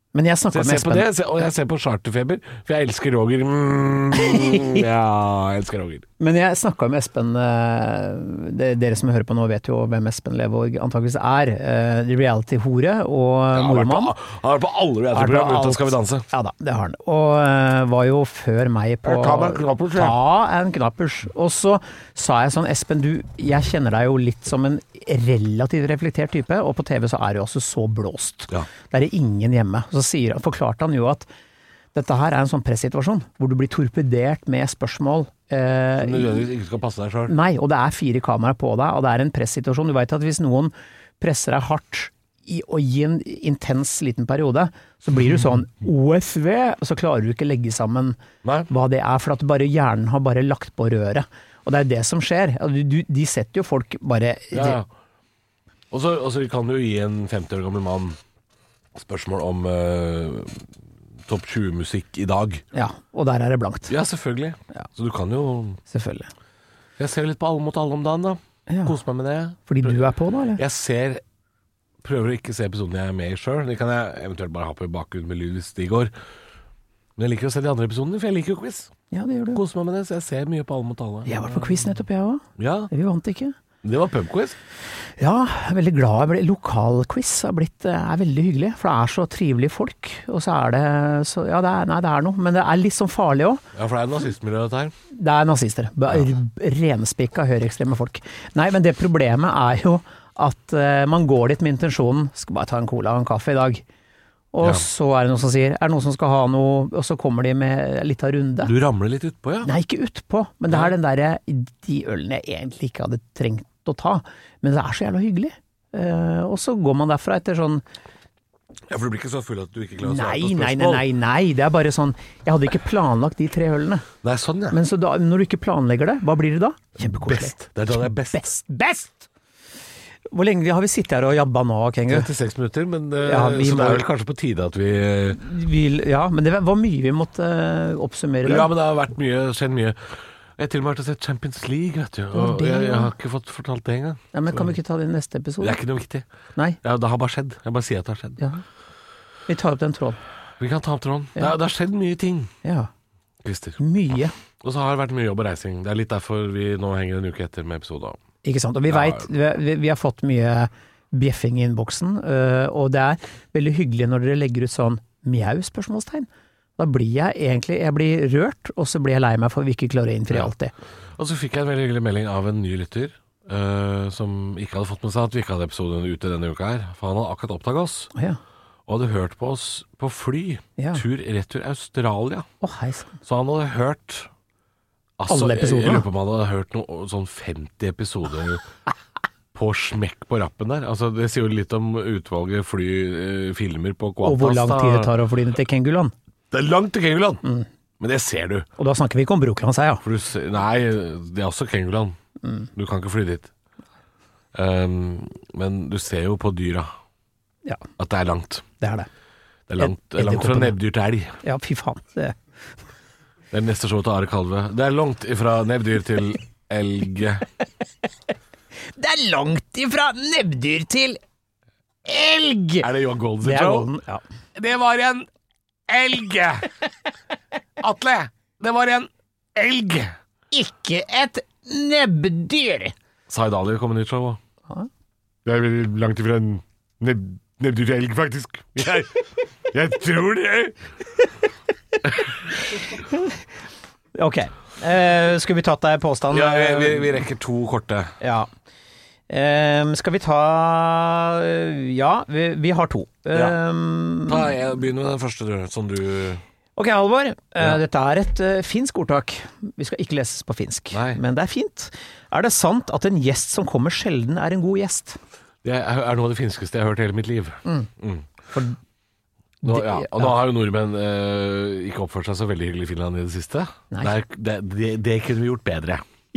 Men jeg Så snakka jeg med ser på Espen. det, og jeg ser på Charterfeber, for jeg elsker Roger. Ja, jeg elsker Roger. Men jeg snakka med Espen, dere som hører på nå vet jo hvem Espen Levold antakeligvis er. Reality-hore og moromann. Han har vært på alle reality-program uten Skal vi danse. Ja da, det har han. Og var jo før meg på Ta meg en knappers, ja. Ta en knappers. Og så sa jeg sånn, Espen, jeg kjenner deg jo litt som en relativt reflektert type, og på TV så er du også så blåst. Ja. Det er ingen hjemme. Så forklarte han jo at dette her er en sånn pressituasjon, hvor du blir torpedert med spørsmål. Som nødvendigvis ikke skal passe deg selv. Nei, og det er 4 kameraer på deg, og det er en pressituasjon. Du vet at hvis noen presser deg hardt og gi en intens liten periode, så blir du sånn OSV, og så klarer du ikke legge sammen hva det er, for at hjernen har bare lagt på røret. Og det er det som skjer. De setter jo folk bare... Ja. Og så kan du gi en 50 år gammel mann spørsmål om topp 20-musikk i dag. Ja, og der er det blankt. Ja, selvfølgelig. Ja. Så du kan jo... Selvfølgelig. Jeg ser litt på Alle mot alle om dagen da. Ja. Koser meg med det. Fordi du er på da, eller? Prøver å ikke se episoden jeg er med i selv. Det kan jeg eventuelt bare ha på i bakgrunn med lyd hvis de går. Men jeg liker å se de andre episodene, for jeg liker jo quiz. Ja, det gjør du. Koser meg med det, så jeg ser mye på Alle mot alle. Jeg var på quiz nettopp, jeg også. Ja, Vi vant ikke. det var pubquiz. Ja, jeg er veldig glad. Lokalquiz er veldig hyggelig, for det er så trivelige folk. Og så er det så, ja, det er noe, men det er litt sånn farlig også. Ja, for det er nazistmiljø dette her. Det er nazister. Renspikka høyreekstreme folk. Nei, men det problemet er jo at man går dit med intensjonen, skal bare ta en cola og en kaffe i dag. Og så er det noen som sier, er det noen som skal ha noe, og så kommer de med litt av runde. Du ramler litt utpå, ja. Nei, ikke utpå, men det er den der, de ølene jeg egentlig ikke hadde trengt å ta, men det er så jævla hyggelig. Og så går man derfra etter sånn... Ja, for du blir ikke så full at du ikke klarer å svare på spørsmål. Nei, det er bare sånn, jeg hadde ikke planlagt de 3 ølene. Nei, sånn ja. Men så da, når du ikke planlegger det, hva blir det da? Kjempekoselig. Best. Det er da det er best. Best! Hvor lenge har vi sittet her og jabba nå, Kengu? 36 minutter, men Ja, så det er vel kanskje på tide at vi... Ja, men det var mye vi måtte oppsummere. Ja, men det har vært mye, skjedd mye. Jeg har til og med vært og sett Champions League, vet du. Og jeg har ikke fått fortalt det engang. Ja, men kan vi ikke ta det i neste episode? Det er ikke noe viktig. Nei. Ja, det har bare skjedd. Jeg bare sier at det har skjedd. Ja. Vi tar opp den tråden. Vi kan ta opp tråden. Ja. Det har skjedd mye ting, Ja, Christer. mye. Og så har det vært mye jobb og reising. Det er litt derfor vi nå henger en uke etter med episoder. Ikke sant? Og vi vet, vi har fått mye bjeffing i innboksen, og det er veldig hyggelig når dere legger ut sånn mjau-spørsmålstegn. Da blir jeg blir rørt, og så blir jeg lei meg for at vi ikke klarer å innfri alltid. Og så fikk jeg en veldig hyggelig melding av en ny lytter, som ikke hadde fått med seg at vi ikke hadde episoden ute denne uka her. For han hadde akkurat oppdaget oss, Ja. og hadde hørt på oss på fly, Ja. retur Australia. Hei sann. Så han hadde hørt Alle episodene? Jeg lurer på om han hadde hørt noe sånn 50 episoder på smekk på rappen der. Altså, det sier jo litt om utvalget filmer på Qantas. Og hvor lang tid det tar å fly ned til Kenguland. Det er langt til Kenguland, men det ser du. Og da snakker vi ikke om Brokelandsheia. For nei, det er også Kenguland. Du kan ikke fly dit. Men du ser jo på dyra Ja, at det er langt. det er det. Det er langt fra Edderkoppene. nebbdyr til elg. Ja, fy faen. Det Det er neste show til Are Kalve. Det er langt ifra nebbdyr til elg. er langt ifra nebbdyr til elg! Er det Johan Golden Det sitt er show? golden, ja. Det var en elg! Atle, det var en elg! Ikke et nebbdyr! Zaid Ali kom med nytt show. Det er veldig langt ifra en nebbdyr til elg, faktisk. Jeg tror det. Ok, skal vi tatt deg påstand? Ja, vi rekker 2 korte. Ja. Skal vi ta Ja, vi har 2. Begynn med den første, som du... Ok, Halvor. Dette er et finsk ordtak. Vi skal ikke leses på finsk, Nei. men det er fint. Er det sant at en gjest som kommer sjelden er en god gjest? Det er noe av det finskeste jeg har hørt i hele mitt liv. For Nå har jo nordmenn ikke oppført seg så veldig hyggelig i Finland i det siste. Nei. Det kunne vi gjort bedre.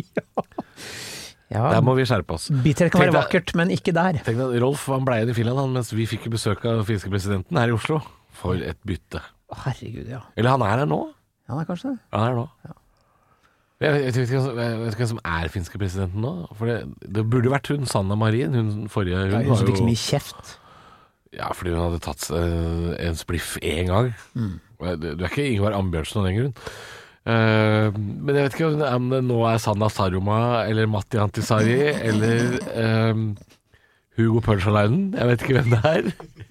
ja, Der må vi skjerpe oss. bitterhet kan være Tenk deg- vakkert, men ikke der. Tenk deg, Rolf han ble igjen i Finland mens vi fikk besøk av finske presidenten her i Oslo. For et bytte. Herregud, ja. Eller han er her nå. Ja, det er kanskje det. Han er her nå. Jeg vet ikke hvem som er finske presidenten nå. For det burde vært hun, Sanna Marin. Hun forrige Hun som fikk så mye kjeft. Ja, fordi hun hadde tatt en spliff en gang. Du er ikke Ingvar Ambjørnsen av den grunn. Men jeg vet ikke om det nå er Sanna Saruma eller Matti Antisari eller Hugo Pølsalainen. Jeg vet ikke hvem det er.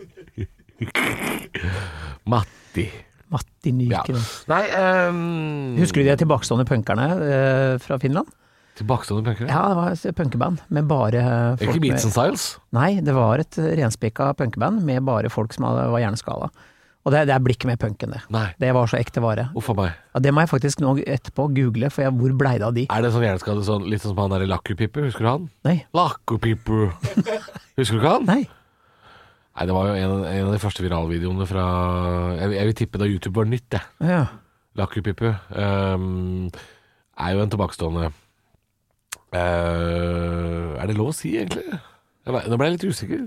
Matti Nyken. Ja. Nei, Husker du de tilbakestående punkerne fra Finland? Tilbakestående punkere? Ja, det var et punkeband med bare folk. Ikke Beats and Styles? Nei, det var et renspikka punkeband med bare folk som var hjerneskala. Og det blir ikke mer punk enn det. Nei. Det var så ekte vare. Hvorfor meg? Ja, det må jeg faktisk nå etterpå google, for hvor ble det av de? Er det sånn hjerneskade, litt sånn som han der i Lakkupippe, husker du han? Nei. Lakkupippe. Husker du ikke han? Nei. Nei, det var jo en av de første viralvideoene fra jeg vil tippe da YouTube var nytt, det. Ja. Lakkupippe er jo en tilbakestående er det lov å si egentlig? Nå ble jeg litt usikker.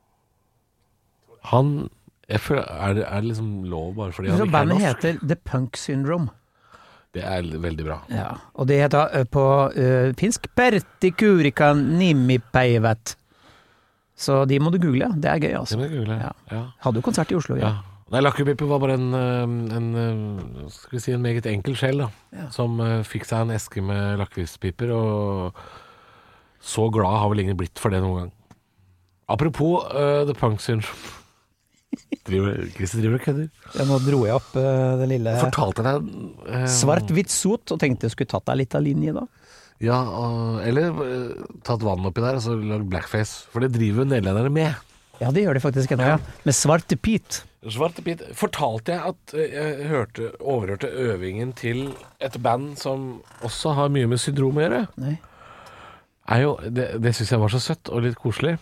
Jeg føler, er det liksom lov bare fordi han ikke er bandet norsk? heter The Punk Syndrome. Det er veldig bra. Ja, og det heter på finsk Pertti Kurikan Nimipäivät. Så de må du google, det er gøy altså. Det må du google, ja. Hadde jo konsert i Oslo, ja. Nei, Lakkupippe var bare skal vi si en meget enkel sjel da, som fikk seg en eske med lakvispiper, og så glad har vel ingen blitt for det noen gang. Apropos The Punk Syndrome. Christer driver og kødder. Ja, nå dro jeg opp det lille Fortalte deg svart-hvitt sot, og tenkte jeg skulle tatt deg litt av linje da. Ja, eller tatt vann oppi der og så lagd blackface, for det driver nederlenderne med. Ja, det gjør de faktisk ennå, ja. Med Svarte Pete. Svarte Pete. Fortalte jeg at jeg overhørte øvingen til et band som også har mye med syndrom å gjøre? Nei. Det synes jeg var så søtt og litt koselig.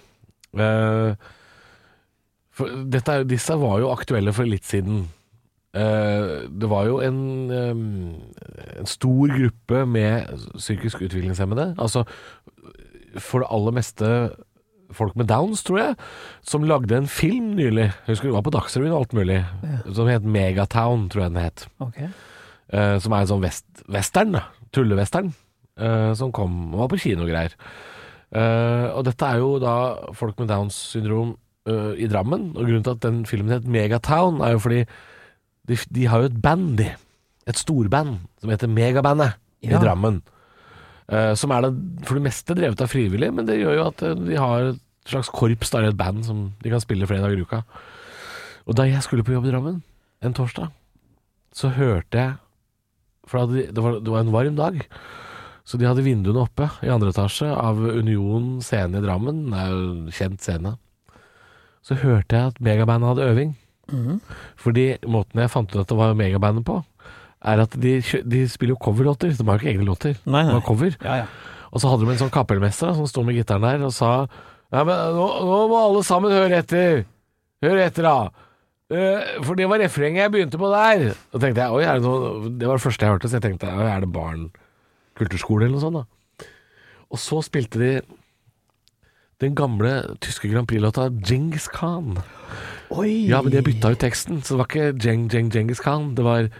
For disse var jo aktuelle for litt siden. Det var jo en stor gruppe med psykisk utviklingshemmede. Altså, for det aller meste folk med Downs, tror jeg, som lagde en film nylig. Jeg husker det var på Dagsrevyen og alt mulig. Som het Megatown, tror jeg den het. Okay. Som er en sånn western, tullewestern, som kom og var på kinogreier. Og dette er jo da folk med Downs syndrom i Drammen, og grunnen til at den filmen het Megatown er jo fordi de har jo et band, et storband som heter Megabandet i Drammen, som er det for det meste drevet av frivillig, men det gjør jo at de har et slags korps der, et band som de kan spille flere dager i uka. Og da jeg skulle på jobb i Drammen en torsdag, så hørte jeg, for det var en varm dag, så de hadde vinduene oppe i andre etasje av Union scene i Drammen, det er jo en kjent scene. Så hørte jeg at Megabandet hadde øving. Fordi måten jeg fant ut at det var Megabandet på, er at de spiller jo coverlåter. De har jo ikke egne låter. Nei. De har cover. Ja. Og så hadde de en sånn kapellmester som stod med gitaren der og sa ja, men nå må alle sammen høre etter. Hør etter da. For det var refrenget jeg begynte på der. Og tenkte jeg, det var det første jeg hørte, så jeg tenkte, er det barn kulturskole eller noe sånt da? Og så spilte de den gamle tyske Grand Prix-låta Genghis Khan. Oi! Ja, men de bytta ut teksten, så det var ikke Genghis Khan, det var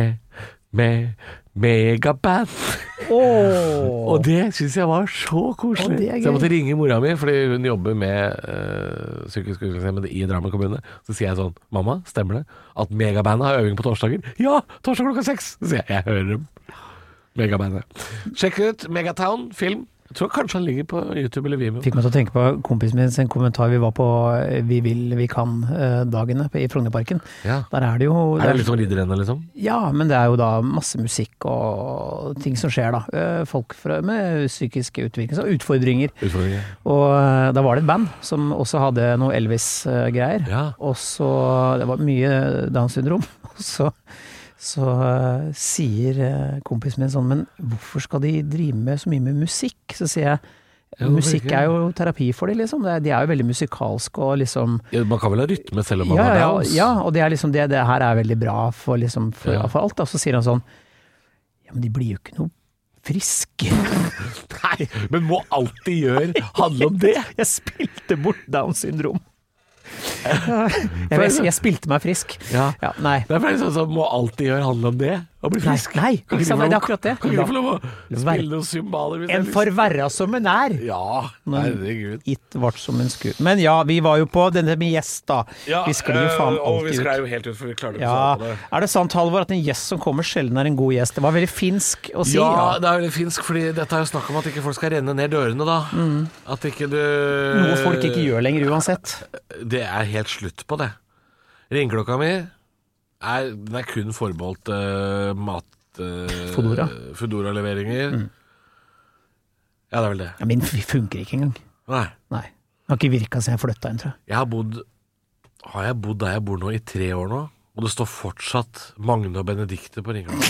Megaband. Og det synes jeg var så koselig. Så jeg måtte ringe mora mi, fordi hun jobber med psykisk utviklingshemmede i Drammen kommune. Så sier jeg sånn, mamma, stemmer det at Megabandet har øving på torsdager? Ja, torsdag klokka 6. Så sier jeg hører dem. Megabandet. Sjekk ut Megatown, film. Jeg tror kanskje han ligger på YouTube eller Vimeo. Fikk meg til å tenke på kompisen min sin kommentar. Vi var på Vi vil, vi kan dagene i Frognerparken. Ja. Der er det jo... Er det litt som ridderrennet liksom? Ja, men det er jo da masse musikk og ting som skjer da. Folk med psykiske utfordringer. Og da var det et band som også hadde noe Elvis-greier. Ja. Og så, det var mye Down-syndrom. Og så sier kompisen min sånn, men hvorfor skal de drive med så mye med musikk? Så sier jeg, musikk er jo terapi for dem, liksom. De er jo veldig musikalske og liksom... Ja, man kan vel ha rytme selv om man har dans? Ja, og det er liksom det her er veldig bra for, liksom, for alt. Og så sier han sånn, ja, men de blir jo ikke noe friske. Nei, men må alt de gjør handle om det? Jeg spilte bort Down-syndrom. Jeg spilte meg frisk. Ja. Nei. Det er sånn, så må alt de gjør handle om det. Og bli frisk. Nei, Kan ikke sant, de det er akkurat det. Kan ikke de få lov å Vær- spille noen symbaler hvis En det er får være som en er. Ja, herregud. It vart som en skur. Men ja, vi var jo på denne med gjest da. Ja, vi sklir jo faen og vi alltid sklei ut. jo helt ut, for vi klarte ikke å Ja, svare på det. er det sant, Halvor, at en gjest som kommer sjelden er en god gjest? Det var veldig finsk å si. Ja, det er veldig finsk, fordi dette er jo snakk om at ikke folk skal renne ned dørene da. At ikke du... Noe folk ikke gjør lenger uansett. Det er helt slutt på det. Ringklokka mi den er kun forbeholdt Foodora-leveringer. Ja, det er vel det. Ja, min funker ikke engang. Nei. Nei. Det har ikke virket siden jeg flyttet inn, tror jeg. Har jeg bodd der jeg bor nå i 3 år nå? Og det står fortsatt Magne og Benedikte på ringklokka.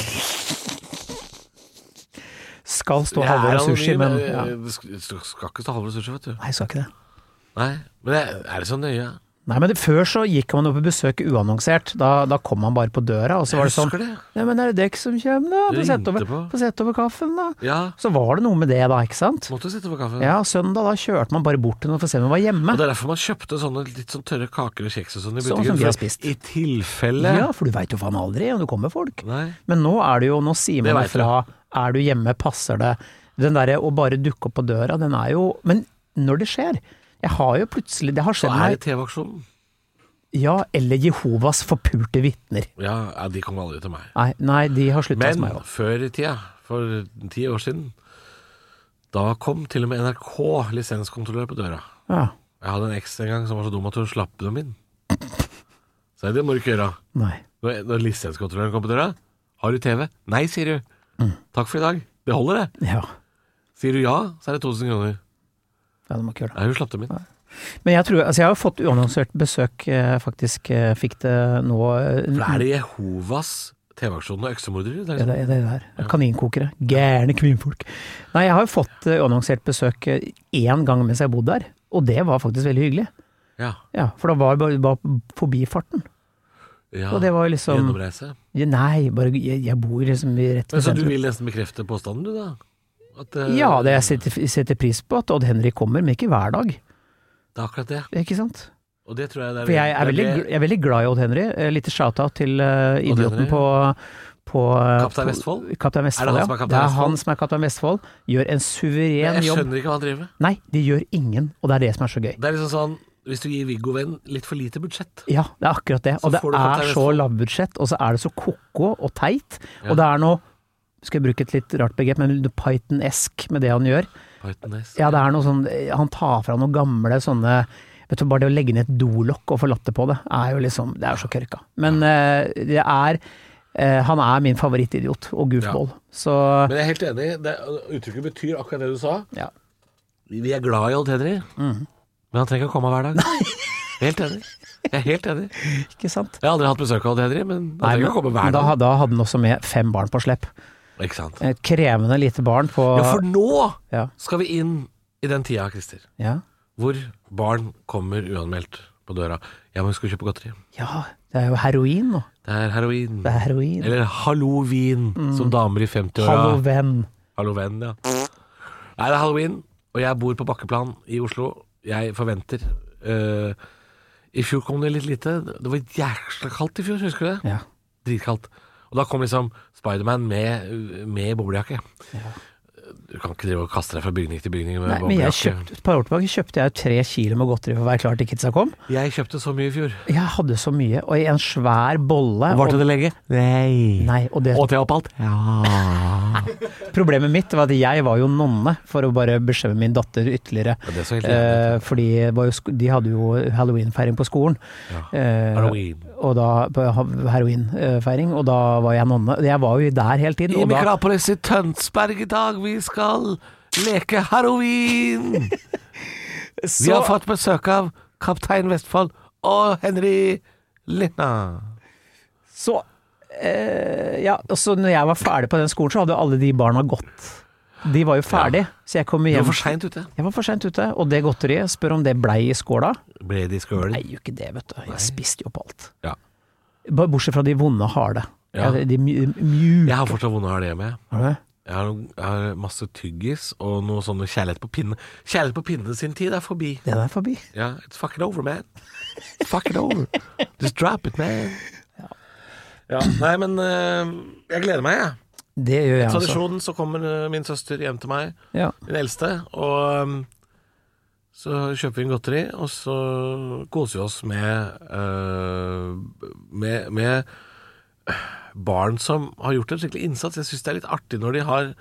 Skal stå Halvor og sushi, men ja. Det skal ikke stå Halvor og sushi, vet du. Nei, jeg skal ikke det. Nei, men er det så nøye? Nei, men før så gikk man opp på besøk uannonsert. Da kom man bare på døra, og så var det sånn. Husker det? Nei, men er det dekk som kommer da? Du ringte på. Få sette over kaffen da. Ja, Så var det noe med det da, ikke sant? måtte sitte på kaffen. Ja, søndag da kjørte man bare bort til noen for å se om man var hjemme. Og det er derfor man kjøpte sånne litt sånn tørre kaker og kjeks og sånn i Sånn butikken. som vi har for spist. I tilfelle... Ja, for du vet jo faen aldri om det kommer folk. Nei. Men nå er det jo, nå sier Det man vet fra, er du hjemme, passer det. Den der å bare dukke opp på døra, den er jo, men når det skjer, jeg har jo plutselig, det har Så skjedd er meg, det TV-aksjonen. ja, eller Jehovas forpulte vittner. Ja, de kom aldri til meg. Nei, de har sluttet hos Men meg også. før i tida, for 10 år siden, da kom til og med NRK lisenskontrollør på døra. Ja, Jeg hadde en eks en gang som var så dum at hun slapp dem inn. Så det må du ikke gjøre. nei. Når lisenskontrolløren kom på døra, har du TV? Nei, sier du. Takk for i dag. Det holder det. Ja, Sier du ja, så er det 2000 kroner. ja, du må ikke gjøre det. Nei, hun slapp dem inn. Men jeg tror, altså jeg har jo fått uannonsert besøk, faktisk fikk det nå. For er det Jehovas TV-aksjon og øksemordere? Det er Ja, liksom- det der. Kaninkokere. Gærne kvinnfolk. Nei, jeg har jo fått uannonsert besøk én gang mens jeg bodde der, og det var faktisk veldig hyggelig. Ja. Ja, for da var det bare forbifarten. Ja. Og det var jo liksom Gjennomreise. Nei, bare jeg bor liksom rett Men ved så du sentrum. vil nesten bekrefte påstanden, du da? At, Ja, det jeg setter pris på at Odd Henrik kommer, men ikke hver dag. Det er akkurat det. Ikke sant? Og det tror jeg det er... For jeg er det veldig, jeg er veldig glad i Odd Henry. Litt shout-out til idioten Henry? på Kaptein Vestfold? Kaptein Vestfold, Er det han ja. som er Kaptein Det er Vestfold? han som er Kaptein Vestfold. Gjør en suveren Jeg jobb. skjønner ikke hva han driver med. Nei, det gjør ingen, og det er det som er så gøy. Det er liksom sånn, hvis du gir Viggo Venn litt for lite budsjett. Ja, det er akkurat det. Så Og det får du Kaptein er så Vestfold. lavbudsjett, og så er det så koko og teit. Ja. Og det er noe, skal jeg bruke et litt rart begrep, men Python-esk med det han gjør. Python-S. Ja, det er noe sånn, han tar fra noen gamle sånne, vet du, bare det å legge ned et dolokk og få latte på det, er jo liksom, det er så kørka. Men det er, han er min favorittidiot og goofball. Så, Men jeg er helt enig. Uttrykket betyr akkurat det du sa. ja. Vi er glad i Odd Henry, men han trenger ikke å komme hver dag. Helt enig. Jeg er helt enig. Ikke sant? Jeg har aldri hatt besøk av Odd Henry, men han Nei, trenger ikke å komme hver da, dag. da hadde han også med 5 barn på slepp. Ikke sant? Et krevende lite barn på... Ja, for nå Ja. skal vi inn i den tida, Christer, Ja. hvor barn kommer uanmeldt på døra. Ja, men vi skal kjøpe godteri. Ja, det er jo heroin nå. Det er heroin. Det er heroin. Eller halloween, som damer i 50-åra. Hallo, venn. Halloween, ja. Nei, det er halloween, og jeg bor på Bakkeplan i Oslo. Jeg forventer I fjor kom det litt lite. Det var jækla kaldt i fjor, husker du det? Ja. Dritkaldt. Og da kom liksom Spiderman med boblejakke. Du kan ikke drive og kaste deg fra bygning til bygning med Nei, men boblejakke. et par år tilbake kjøpte jeg 3 kilo med godteri for å være klar til kidsa kom. Jeg kjøpte så mye i fjor. Jeg hadde så mye, og i en svær bolle. Varte det lenge? Nei. Nei, og det Åt jeg opp alt? problemet mitt var at jeg var jo nonne for å bare beskjemme min datter ytterligere. Ja, det er så helt jævlig. Fordi det var jo, de hadde jo halloweenfeiring på skolen. Halloween. Og da, på heroinfeiring, og da var jeg nonne. Jeg var jo der hele tiden. I Og da, Mikropolis i Tønsberg i dag, vi skal leke halloween! Vi har fått besøk av Kaptein Vestfold og Henry Linna. Så ja, og så når jeg var ferdig på den skolen, så hadde jo alle de barna gått. De var jo ferdig, så jeg kom Du hjem. var for sent ute. Jeg var for sent ute, og det godteriet, spør om det blei i skåla. Ble de skølen? Nei, jo ikke det, vet du. Jeg spiste jo på alt. Ja. Bare bortsett fra de vonde harde. Ja. De mjuke. Jeg har fortsatt vonde å ha det hjemme. Har du det? Jeg har masse tyggis og noe sånne kjærlighet på pinne. Kjærlighet på pinne sin tid er forbi. Den er forbi. Ja, it's fucking over, man. It's fucking over. Just drop it, man. Ja, nei, men jeg gleder meg, jeg. Det gjør jeg også. Tradisjonen, så kommer min søster hjem til meg, Ja. min eldste, og så kjøper vi en godteri, og så koser vi oss med barn som har gjort en skikkelig innsats. Jeg synes det er litt artig når de har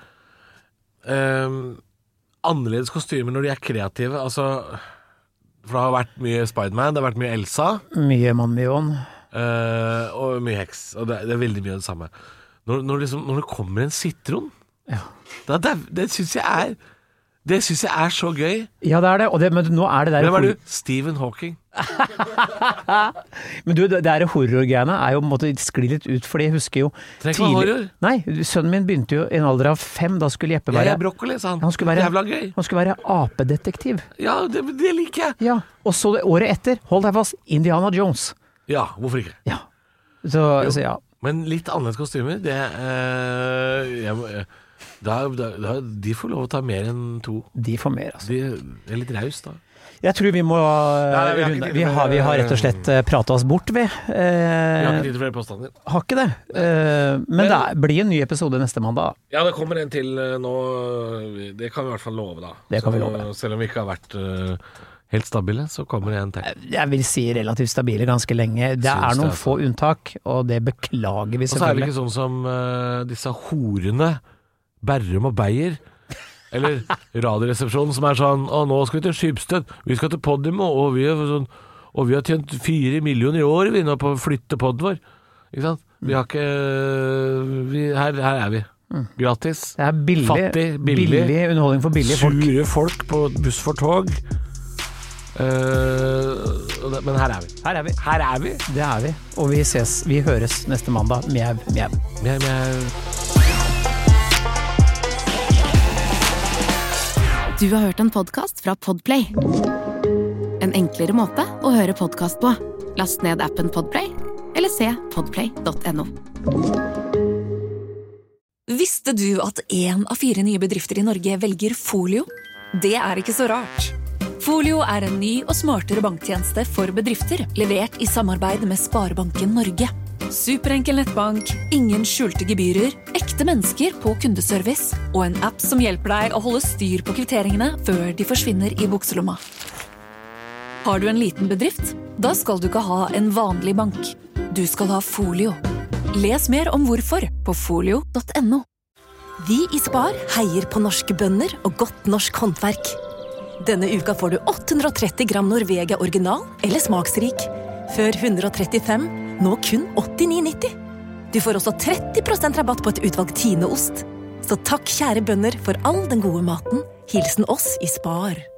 annerledes kostymer, når de er kreative. Altså, for det har vært mye Spiderman, det har vært mye Elsa, Mye Mann-Mion. og mye heks, og det er veldig mye det samme. Når det kommer en sitron, Ja. det synes jeg er så gøy. Ja, det er det. Men nå er det der Hvem er du? Stephen Hawking. Men du, det der horrorgreiene er jo på en måte skli litt ut, fordi jeg husker jo Trenger ikke være horror. Nei, sønnen min begynte jo i en alder av 5, da skulle Jeppe være Jeg er brokkoli, sa han. Han skulle være- Jævla gøy. Han skulle være apedetektiv. Ja, det liker jeg. Ja, og så det året etter, hold deg fast, Indiana Jones. Ja, hvorfor ikke? Ja. Så ja. Men litt annerledes kostymer, de får lov å ta mer enn 2. De får mer, altså. De er litt raus da. Jeg tror vi må Nei, vi har ikke runde. tid Vi til har det. rett og slett pratet oss bort, vi. Vi har ikke tid til flere påstander. Har ikke det. Men det blir en ny episode neste mandag. Ja, det kommer en til nå. Det kan vi i hvert fall love da. Det kan vi Så love. selv om vi ikke har vært helt stabile, så kommer det en til. Jeg vil si relativt stabile ganske lenge. Det er Syns noen det, få unntak, og det beklager vi Og så er det selvfølgelig. ikke sånn som disse horene Berrum og Beyer, eller radioresepsjonen som er sånn: å, nå skal vi til Skipsted, vi skal til Podimo, og vi har tjent 4 millioner i år vi nå på å flytte podden vår. Ikke sant? Vi har ikke her er vi. Gratis. Det er billig, Fattig, billig. billig underholdning for billige folk. Sure folk på buss for tog. Men her er vi. Her er vi. Her er vi. Det er vi. Og vi høres neste mandag. Mjau, mjau. Du har hørt en podcast fra Podplay. En enklere måte å høre podcast på. Last ned appen Podplay, eller se podplay.no. Visste du at 1 av 4 nye bedrifter i Norge velger Folio? Det er ikke så rart. Folio er en ny og smartere banktjeneste for bedrifter, levert i samarbeid med Sparebanken Norge. Superenkel nettbank, ingen skjulte gebyrer, ekte mennesker på kundeservice og en app som hjelper deg å holde styr på kvitteringene før de forsvinner i bukselomma. Har du en liten bedrift? Da skal du ikke ha en vanlig bank. Du skal ha Folio. Les mer om hvorfor på folio.no. Vi i Spar heier på norske bønder og godt norsk håndverk. Denne uka får du 830 gram Norvegia original eller smaksrik. Før 135, nå kun 89,90. Du får også 30% rabatt på et utvalg Tine-ost. Så takk kjære bønder for all den gode maten. Hilsen oss i Spar.